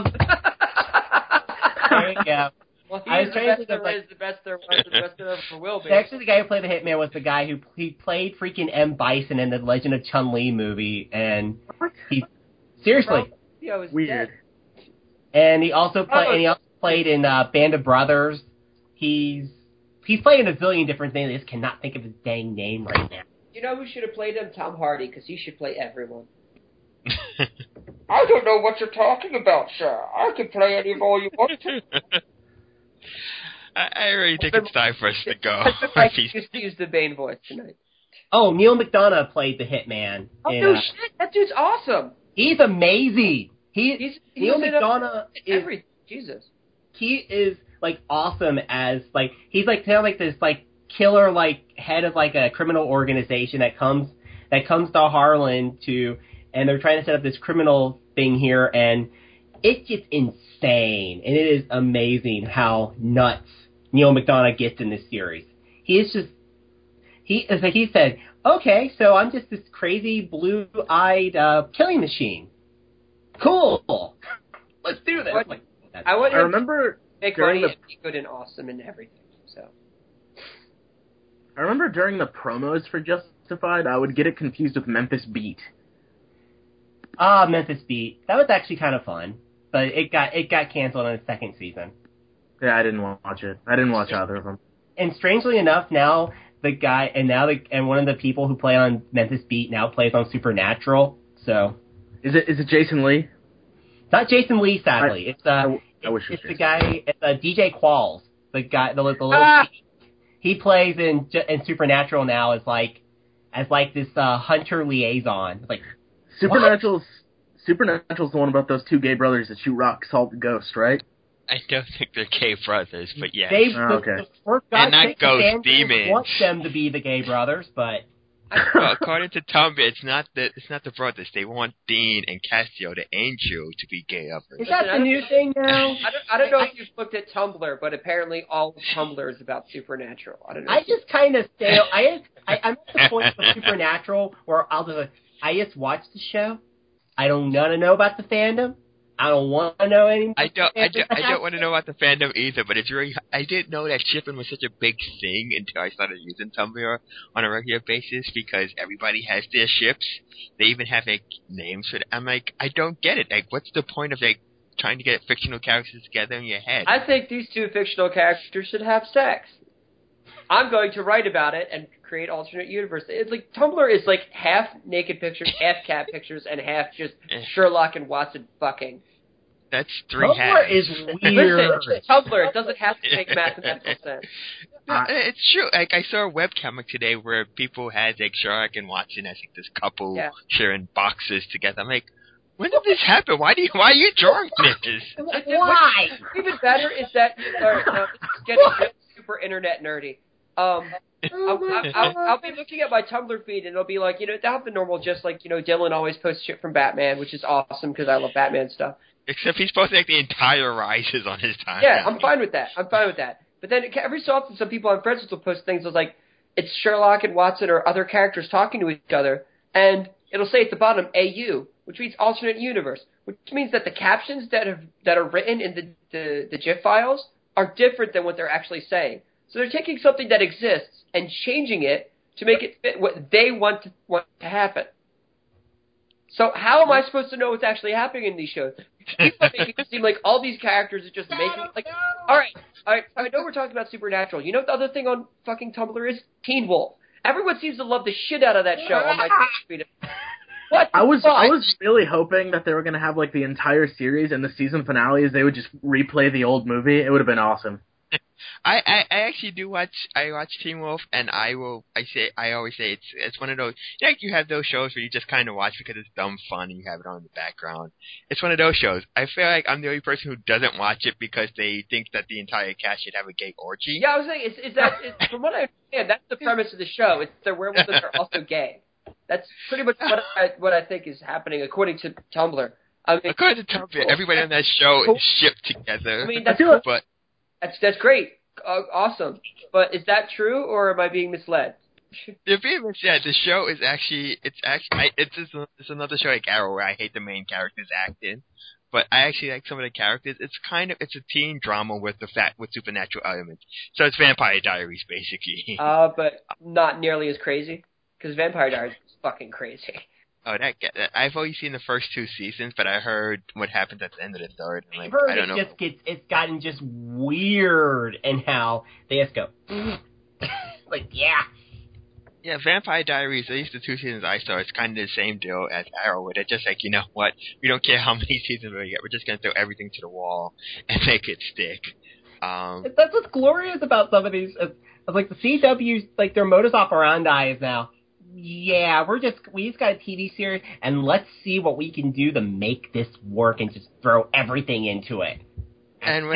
there you go. Well, he's the best there ever will be. Actually, the guy who played the hitman was the guy who played freaking M. Bison in the Legend of Chun-Li movie, and seriously, weird. Dead. And he also played in Band of Brothers. He's played in a zillion different things. I just cannot think of his dang name right now. You know who should have played him? Tom Hardy, because he should play everyone. I don't know what you're talking about, sir. I can play any role you want to. I really think it's time for us to go. I used to use the Bane voice tonight. Oh, Neil McDonough played the hitman. Oh, no shit! That dude's awesome. He's amazing. Neil McDonough is everything. Jesus. He is, like, awesome as, like, he's like kind of like this, like, killer, like, head of, like, a criminal organization that comes to Harlan and they're trying to set up this criminal thing here, and it's just insane, and it is amazing how nuts Neil McDonough gets in this series. He said, okay, so I'm just this crazy blue-eyed killing machine. Cool. Let's do this. I remember make money and be good and awesome and everything. So I remember during the promos for Justified, I would get it confused with Memphis Beat. Memphis Beat. That was actually kind of fun, but it got canceled in the second season. Yeah, I didn't watch it. I didn't watch either of them. And strangely enough, now the guy and one of the people who play on Memphis Beat now plays on Supernatural. So is it Jason Lee? It's not Jason Lee, sadly. I wish it's the guy. It's DJ Qualls, the guy, the little. He plays in Supernatural now as like this hunter liaison. Like Supernatural's the one about those 2 gay brothers that shoot rock, salt, and ghost, right? I don't think they're gay brothers, but yes. Okay. And not ghost demons. Want them to be the gay brothers, but well, according to Tumblr, it's not the brothers. They want Dean and Cassio, the angel, to be gay lovers. Is that the new thing now? I don't know if you've looked at Tumblr, but apparently all of Tumblr is about Supernatural. I don't know. I just kind of stay. I'm at the point of Supernatural where I just watch the show. I don't want to know about the fandom. I don't want to know anymore. I don't want to know about the fandom either, but it's really, I didn't know that shipping was such a big thing until I started using Tumblr on a regular basis, because everybody has their ships. They even have, like, names for it. I'm like, I don't get it. Like, what's the point of, like, trying to get fictional characters together in your head? I think these two fictional characters should have sex. I'm going to write about it and create alternate universe. It's like Tumblr is like half naked pictures, half cat pictures, and half just Sherlock and Watson fucking. That's three Tumblr halves. is weird. Listen, it's Tumblr. It doesn't have to make mathematical sense. No, it's true. Like, I saw a webcomic today where people had, like, Sherlock and Watson as, like, this couple sharing boxes together. I'm like, when did this happen? Why are you drawing this? Why? What's even better is that this is getting super internet nerdy. I'll be looking at my Tumblr feed and it'll be like, they'll have the normal, just like, Dylan always posts shit from Batman, which is awesome because I love Batman stuff. Except he's posting, like, the entire Rises on his time. Yeah, I'm fine with that. But then every so often, some people on friends will post things like, it's Sherlock and Watson or other characters talking to each other, and it'll say at the bottom, AU, which means alternate universe, which means that the captions that are written in the GIF files are different than what they're actually saying. So they're taking something that exists and changing it to make it fit what they want to happen. So how am I supposed to know what's actually happening in these shows? People are making it seem like all these characters are just making, like, all right, I know we're talking about Supernatural. You know what the other thing on fucking Tumblr is? Teen Wolf. Everyone seems to love the shit out of that show on my feed. What the fuck? I was really hoping that they were going to have, like, the entire series and the season finales, they would just replay the old movie. It would have been awesome. I actually do watch Teen Wolf, and I always say it's one of those, like, you have those shows where you just kind of watch because it's dumb fun and you have it on in the background. It's one of those shows. I feel like I'm the only person who doesn't watch it because they think that the entire cast should have a gay orgy. Yeah, I was saying, from what I understand, that's the premise of the show. It's their werewolves that are also gay. That's pretty much what I think is happening according to Tumblr. I mean, according to Tumblr, everybody on that show is shipped together. I mean, that's cool. But that's great. Awesome. But is that true, or am I being misled? You're being misled. The show is actually, it's another show like Arrow where I hate the main character's acting, but I actually like some of the characters. It's a teen drama with supernatural elements. So it's Vampire Diaries, basically. But not nearly as crazy, because Vampire Diaries is fucking crazy. Oh, I've only seen the first 2 seasons, but I heard what happens at the end of the third. I've heard it's gotten just weird, and how they just go, like, yeah. Yeah, Vampire Diaries, at least the 2 seasons I saw, it's kind of the same deal as Arrow, where they're just like, you know what, we don't care how many seasons we get, we're just going to throw everything to the wall and make it stick. That's what's glorious about some of these, like the CW's, like their modus operandi is now, yeah, we just got a TV series, and let's see what we can do to make this work and just throw everything into it. And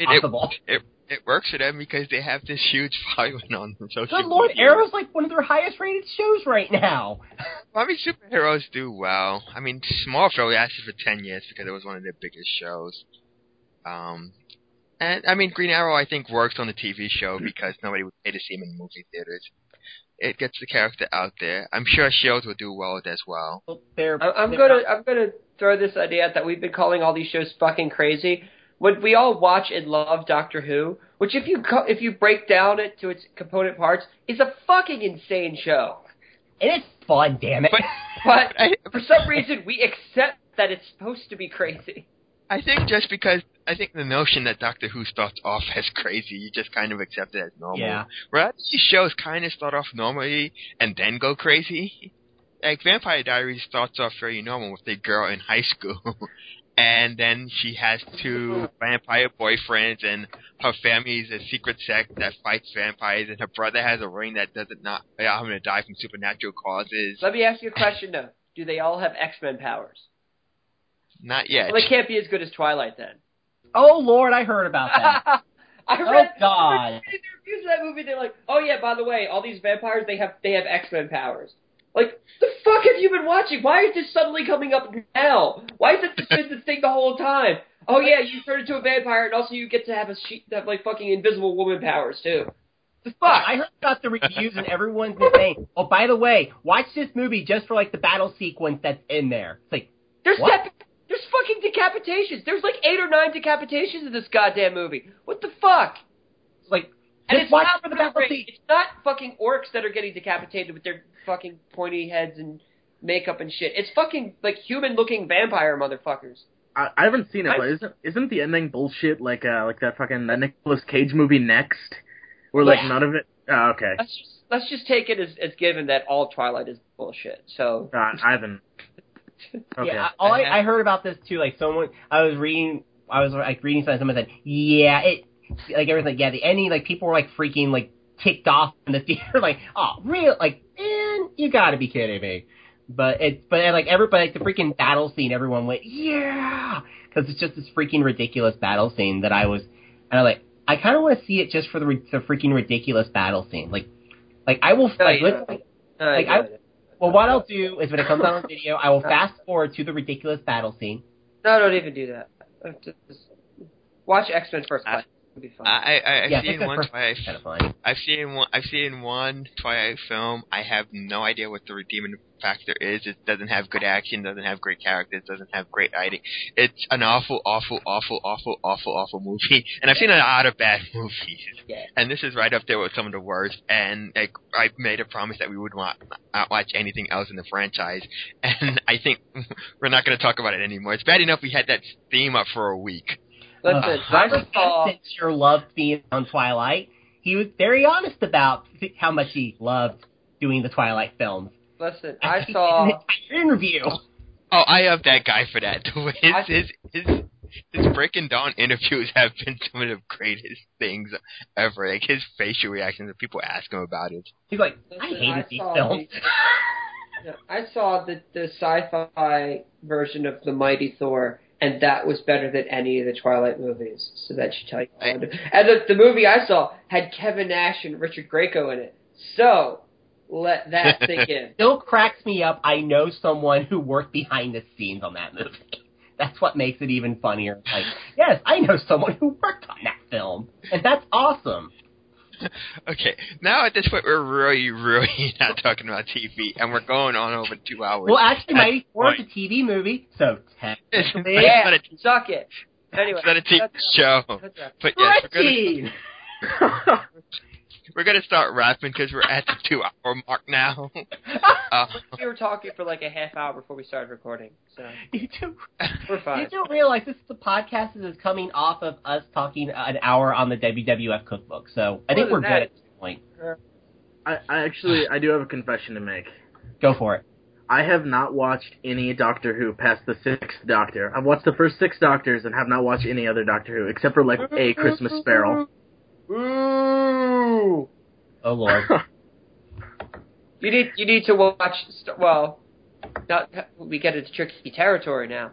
it works for them because they have this huge following on social media. Good Lord, Arrow's like one of their highest rated shows right now. Well, I mean, superheroes do well. I mean, Smallville lasted for 10 years because it was one of their biggest shows. And I mean, Green Arrow I think works on the TV show because nobody would pay to see him in movie theaters. It gets the character out there. I'm sure Shield will do well as well. I'm gonna throw this idea out that we've been calling all these shows fucking crazy. When we all watch and love Doctor Who, which if you break down it to its component parts, is a fucking insane show. And it's fun, damn it. But for some reason we accept that it's supposed to be crazy. I think just because the notion that Doctor Who starts off as crazy, you just kind of accept it as normal. Yeah. Whereas these shows kind of start off normally and then go crazy. Like Vampire Diaries starts off very normal with the girl in high school. And then she has 2 vampire boyfriends, and her family is a secret sect that fights vampires, and her brother has a ring that doesn't not allow him to die from supernatural causes. Let me ask you a question, though. Do they all have X-Men powers? Not yet. Well, they can't be as good as Twilight, then. Oh, Lord, I heard about that. I read God. the reviews of that movie, they're like, oh, yeah, by the way, all these vampires, they have X-Men powers. Like, the fuck have you been watching? Why is this suddenly coming up now? Why is it this been the thing the whole time? Oh yeah, you turn into a vampire, and also you get to have like fucking invisible woman powers too. The fuck? I heard about the reviews, and everyone's been saying, oh, by the way, watch this movie just for like the battle sequence that's in there. It's like, there's what? there's fucking decapitations. There's like 8 or 9 decapitations in this goddamn movie. What the fuck? Like, And just it's watch not for the battle scene. It's not fucking orcs that are getting decapitated with their fucking pointy heads and makeup and shit. It's fucking like human-looking vampire motherfuckers. I haven't seen it, but isn't the ending bullshit like that Nicolas Cage movie Next, where like none of it? Oh, okay. Let's just take it as given that all Twilight is bullshit. So I haven't. Okay. Yeah, I heard about this too. Like I was reading something. Someone said, yeah, it like everything. Yeah, the ending. Like people were like freaking like ticked off in the theater. Like, oh, real? Like, man, you got to be kidding me. But like everybody, like the freaking battle scene, everyone went, yeah, because it's just this freaking ridiculous battle scene that I kind of want to see it just for the freaking ridiculous battle scene. Like I will well, what I'll do is when it comes out on video, I will fast forward to the ridiculous battle scene. No, don't even do that. Just watch X-Men First Class. It'll be fun. I've seen one Twilight. Kind of funny. I've seen one Twilight film. I have no idea what the redeeming factor is. It doesn't have good action. Doesn't have great characters. Doesn't have great writing. It's an awful movie. And I've seen a lot of bad movies. Yeah. And this is right up there with some of the worst. And like, I made a promise that we would not watch anything else in the franchise. And I think we're not going to talk about it anymore. It's bad enough we had that theme up for a week. Listen, Robert Pattinson sure loved being on Twilight. He was very honest about how much he loved doing the Twilight films. Listen, I saw in an interview. Oh, I love that guy for that. His Breaking Dawn interviews have been some of the greatest things ever. Like his facial reactions when people ask him about it. He's like, I hated these films. I saw the sci-fi version of The Mighty Thor, and that was better than any of the Twilight movies. So that should tell you. And the movie I saw had Kevin Nash and Richard Grieco in it. So let that sink in. Still cracks me up. I know someone who worked behind the scenes on that movie. That's what makes it even funnier. Like, yes, I know someone who worked on that film, and that's awesome. Okay, now at this point we're really not talking about TV, and we're going on over 2 hours. Well, actually, Mighty Thor is a TV movie, so technically, yeah, suck it. Anyway, it's not a TV show. But yes, we're gonna start wrapping because we're at the 2 hour mark now. We were talking for like a half hour before we started recording, so we're fine. You don't realize this is the podcast is coming off of us talking an hour on the WWF cookbook, so I think we're good at this point. I do have a confession to make. Go for it. I have not watched any Doctor Who past the 6th Doctor. I've watched the first 6 Doctors and have not watched any other Doctor Who except for like A Christmas Sparrow. Ooh. Oh Lord. You need to watch. Well, we get into tricky territory now.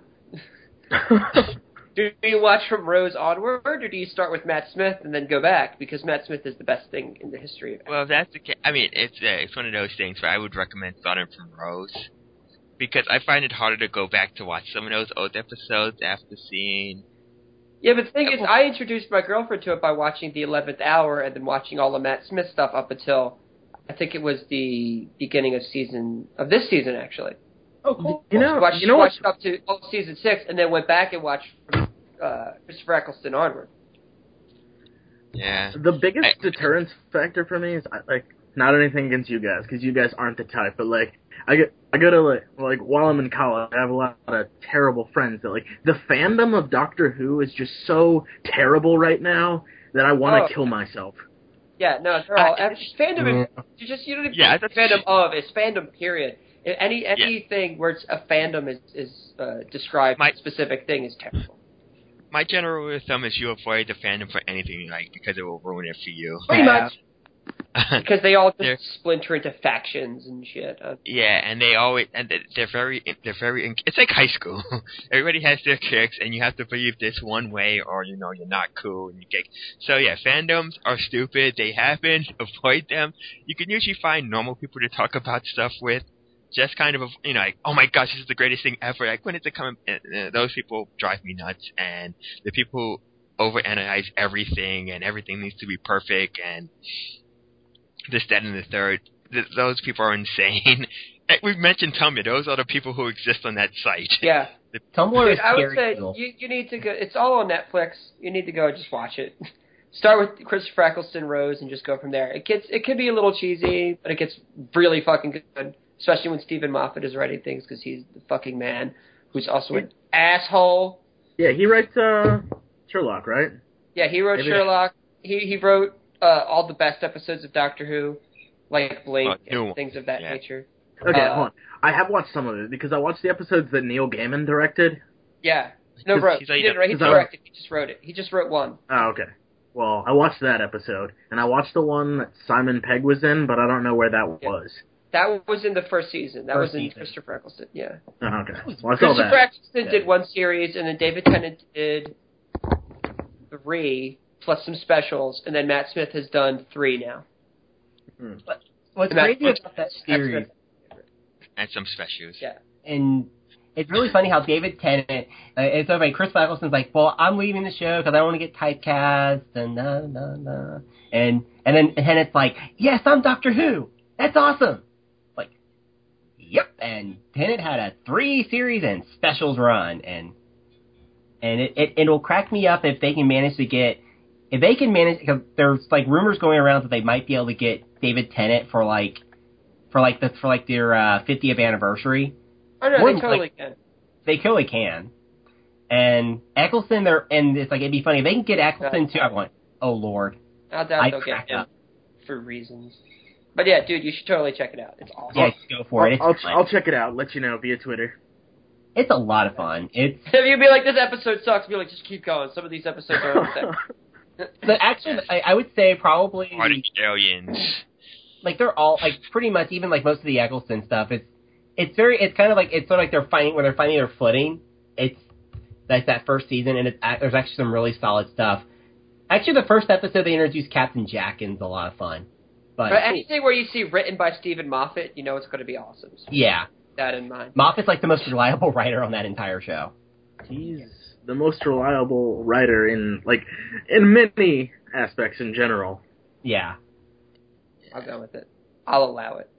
Do you watch from Rose onward, or do you start with Matt Smith and then go back? Because Matt Smith is the best thing in the history of it. Well, if that's the case, I mean, it's one of those things where I would recommend starting from Rose, because I find it harder to go back to watch some of those old episodes after seeing. Yeah, but the thing is, I introduced my girlfriend to it by watching The 11th Hour and then watching all the Matt Smith stuff up until I think it was the beginning of this season, actually. Oh, cool. Watched up to season 6 and then went back and watched from Christopher Eccleston onward. Yeah. The biggest deterrence factor for me is like not anything against you guys because you guys aren't the type, but like I go to like while I'm in college, I have a lot of terrible friends that like the fandom of Doctor Who is just so terrible right now that I want to kill myself. Yeah, no, they're all fandom is you don't even fandom of it's fandom period. Anything where it's a fandom is described a specific thing is terrible. My general rule of thumb is you avoid the fandom for anything you like because it will ruin it for you. Pretty much. Because they all just splinter into factions and shit. Yeah, and they're very. It's like high school. Everybody has their kicks, and you have to believe this one way, or you're not cool. And you get so yeah. Fandoms are stupid. They happen. Avoid them. You can usually find normal people to talk about stuff with. Just kind of like, oh my gosh, this is the greatest thing ever. Like when is it coming? Those people drive me nuts, and the people overanalyze everything, and everything needs to be perfect, and this, that, and the third. Those people are insane. We've mentioned Tumblr. Those are the people who exist on that site. Yeah. Tumblr is Dude, I would scary say evil. you need to go. It's all on Netflix. You need to go and just watch it. Start with Christopher Eccleston Rose and just go from there. It could be a little cheesy, but it gets really fucking good, especially when Stephen Moffat is writing things because he's the fucking man who's also an asshole. Yeah, he writes Sherlock, right? Yeah, he wrote Maybe. Sherlock. He wrote all the best episodes of Doctor Who, like Blink and things of that nature. Okay, hold on. I have watched some of it because I watched the episodes that Neil Gaiman directed. Yeah. No, bro. He didn't write. He directed. He just wrote it. He just wrote one. Oh, okay. Well, I watched that episode, and I watched the one that Simon Pegg was in, but I don't know where that was. That was in the first season. That was in season. Christopher Eccleston. Yeah. Oh, okay. Well, I saw Christopher that. Eccleston did one series, and then David Tennant did 3 plus some specials, and then Matt Smith has done 3 now. What's And crazy that's- about that series, And some specials. Yeah. and it's really funny how David Tennant, it's so funny, Chris Eccleston's like, well, I'm leaving the show because I don't want to get typecast, and and then Tennant's like, yes, I'm Doctor Who. That's awesome. Like, yep. And Tennant had a 3-series and specials run, and it'll crack me up if they can manage, because there's like rumors going around that they might be able to get David Tennant for their 50th anniversary. Oh no, More they totally like- can. They totally can. And Eccleston, and it's like, it'd be funny if they can get Eccleston too. I want, oh lord, I doubt I'd they'll crack get him up. for reasons. But yeah, dude, you should totally check it out. It's awesome. Yeah, go for it. It's fun. I'll check it out. Let you know via Twitter. It's a lot of fun. It's If you'd be like, this episode sucks, be like, just keep going. Some of these episodes are upset. but actually, I would say probably Party aliens. like they're all like pretty much even like most of the Eccleston stuff. It's kind of like it's sort of like they're finding their footing. It's like that first season, and there's actually some really solid stuff. Actually, the first episode they introduced Captain Jack, and it's a lot of fun. But anything where you see written by Stephen Moffat, you know it's going to be awesome. So yeah, keep that in mind. Moffat's like the most reliable writer on that entire show. He's the most reliable writer in many aspects in general. Yeah. I'll go with it. I'll allow it.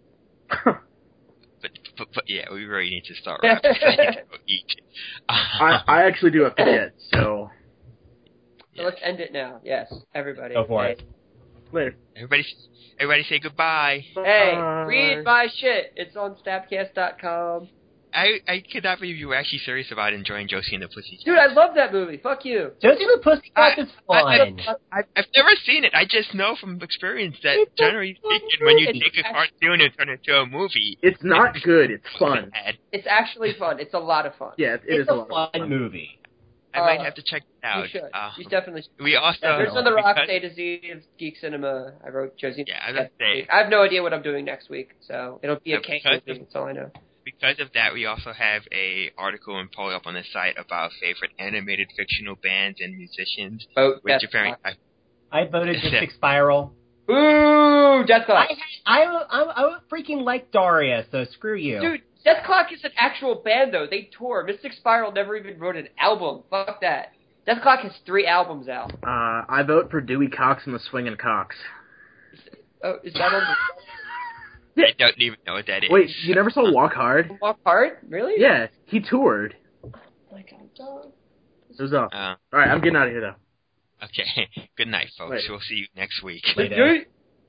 But yeah, we really need to start wrapping. I need to go eat. I actually do have to get, so So let's end it now. Yes, everybody. Go for it. later. Everybody say goodbye. Hey, Bye. read my shit. It's on Snapcast.com. I cannot believe you were actually serious about enjoying Josie and the Pussycats. Dude, I love that movie. Fuck you. Josie and the Pussycats is fun. I've never seen it. I just know from experience that generally speaking, when you take a cartoon and turn it into a movie, It's not good. It's fun. bad. It's actually fun. It's a lot of fun. Yeah, it is It's a a lot of fun fun. movie. I might have to check it out. You should. You definitely should. We also There's on the Rocks because- A to Z of Geek Cinema. I wrote Josie. Yeah, I was gonna say. I have no idea what I'm doing next week, so it'll be a Yeah, cake because movie. That's all I know. Because of that, we also have a article and poll up on the site about favorite animated fictional bands and musicians. Vote Which Death apparently, Clock. I voted Mystic Spiral. Ooh, Death Clock. I freaking like Daria, so screw you. Dude, Death Clock is an actual band, though. They tour. Mystic Spiral never even wrote an album. Fuck that. Death Clock has 3 albums out. I vote for Dewey Cox and the Swingin' Cox. Oh, is that on I don't even know what that is. Wait, you never saw Walk Hard? the Walk Hard? Really? Yeah, he toured. Oh my God, dog. It was awesome. Uh, All right, I'm getting out of here though. okay. Good night, folks. Later. We'll see you next week. Later.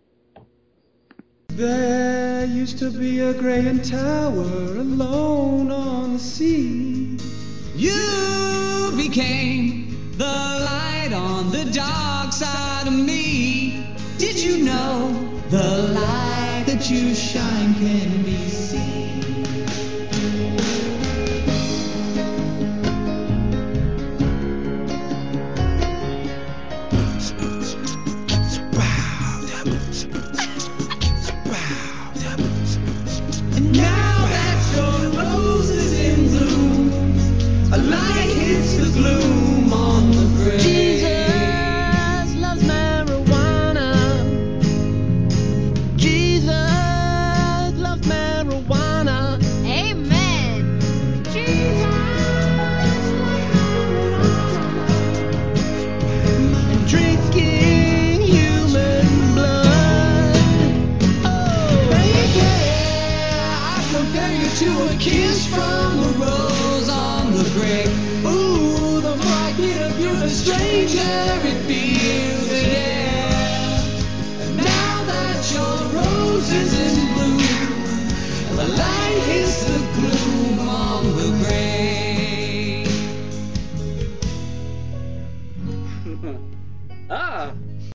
There used to be a Graham Tower alone on the sea. You became the light on the dark side of me. Did you know the light that you shine can be seen? And now that your rose is in bloom, a light hits the gloom on the grave. Jesus loves marijuana. Jesus loves marijuana. stranger it feels, yeah. And now that your rose is in bloom, the light hits the gloom on the grave. Ah,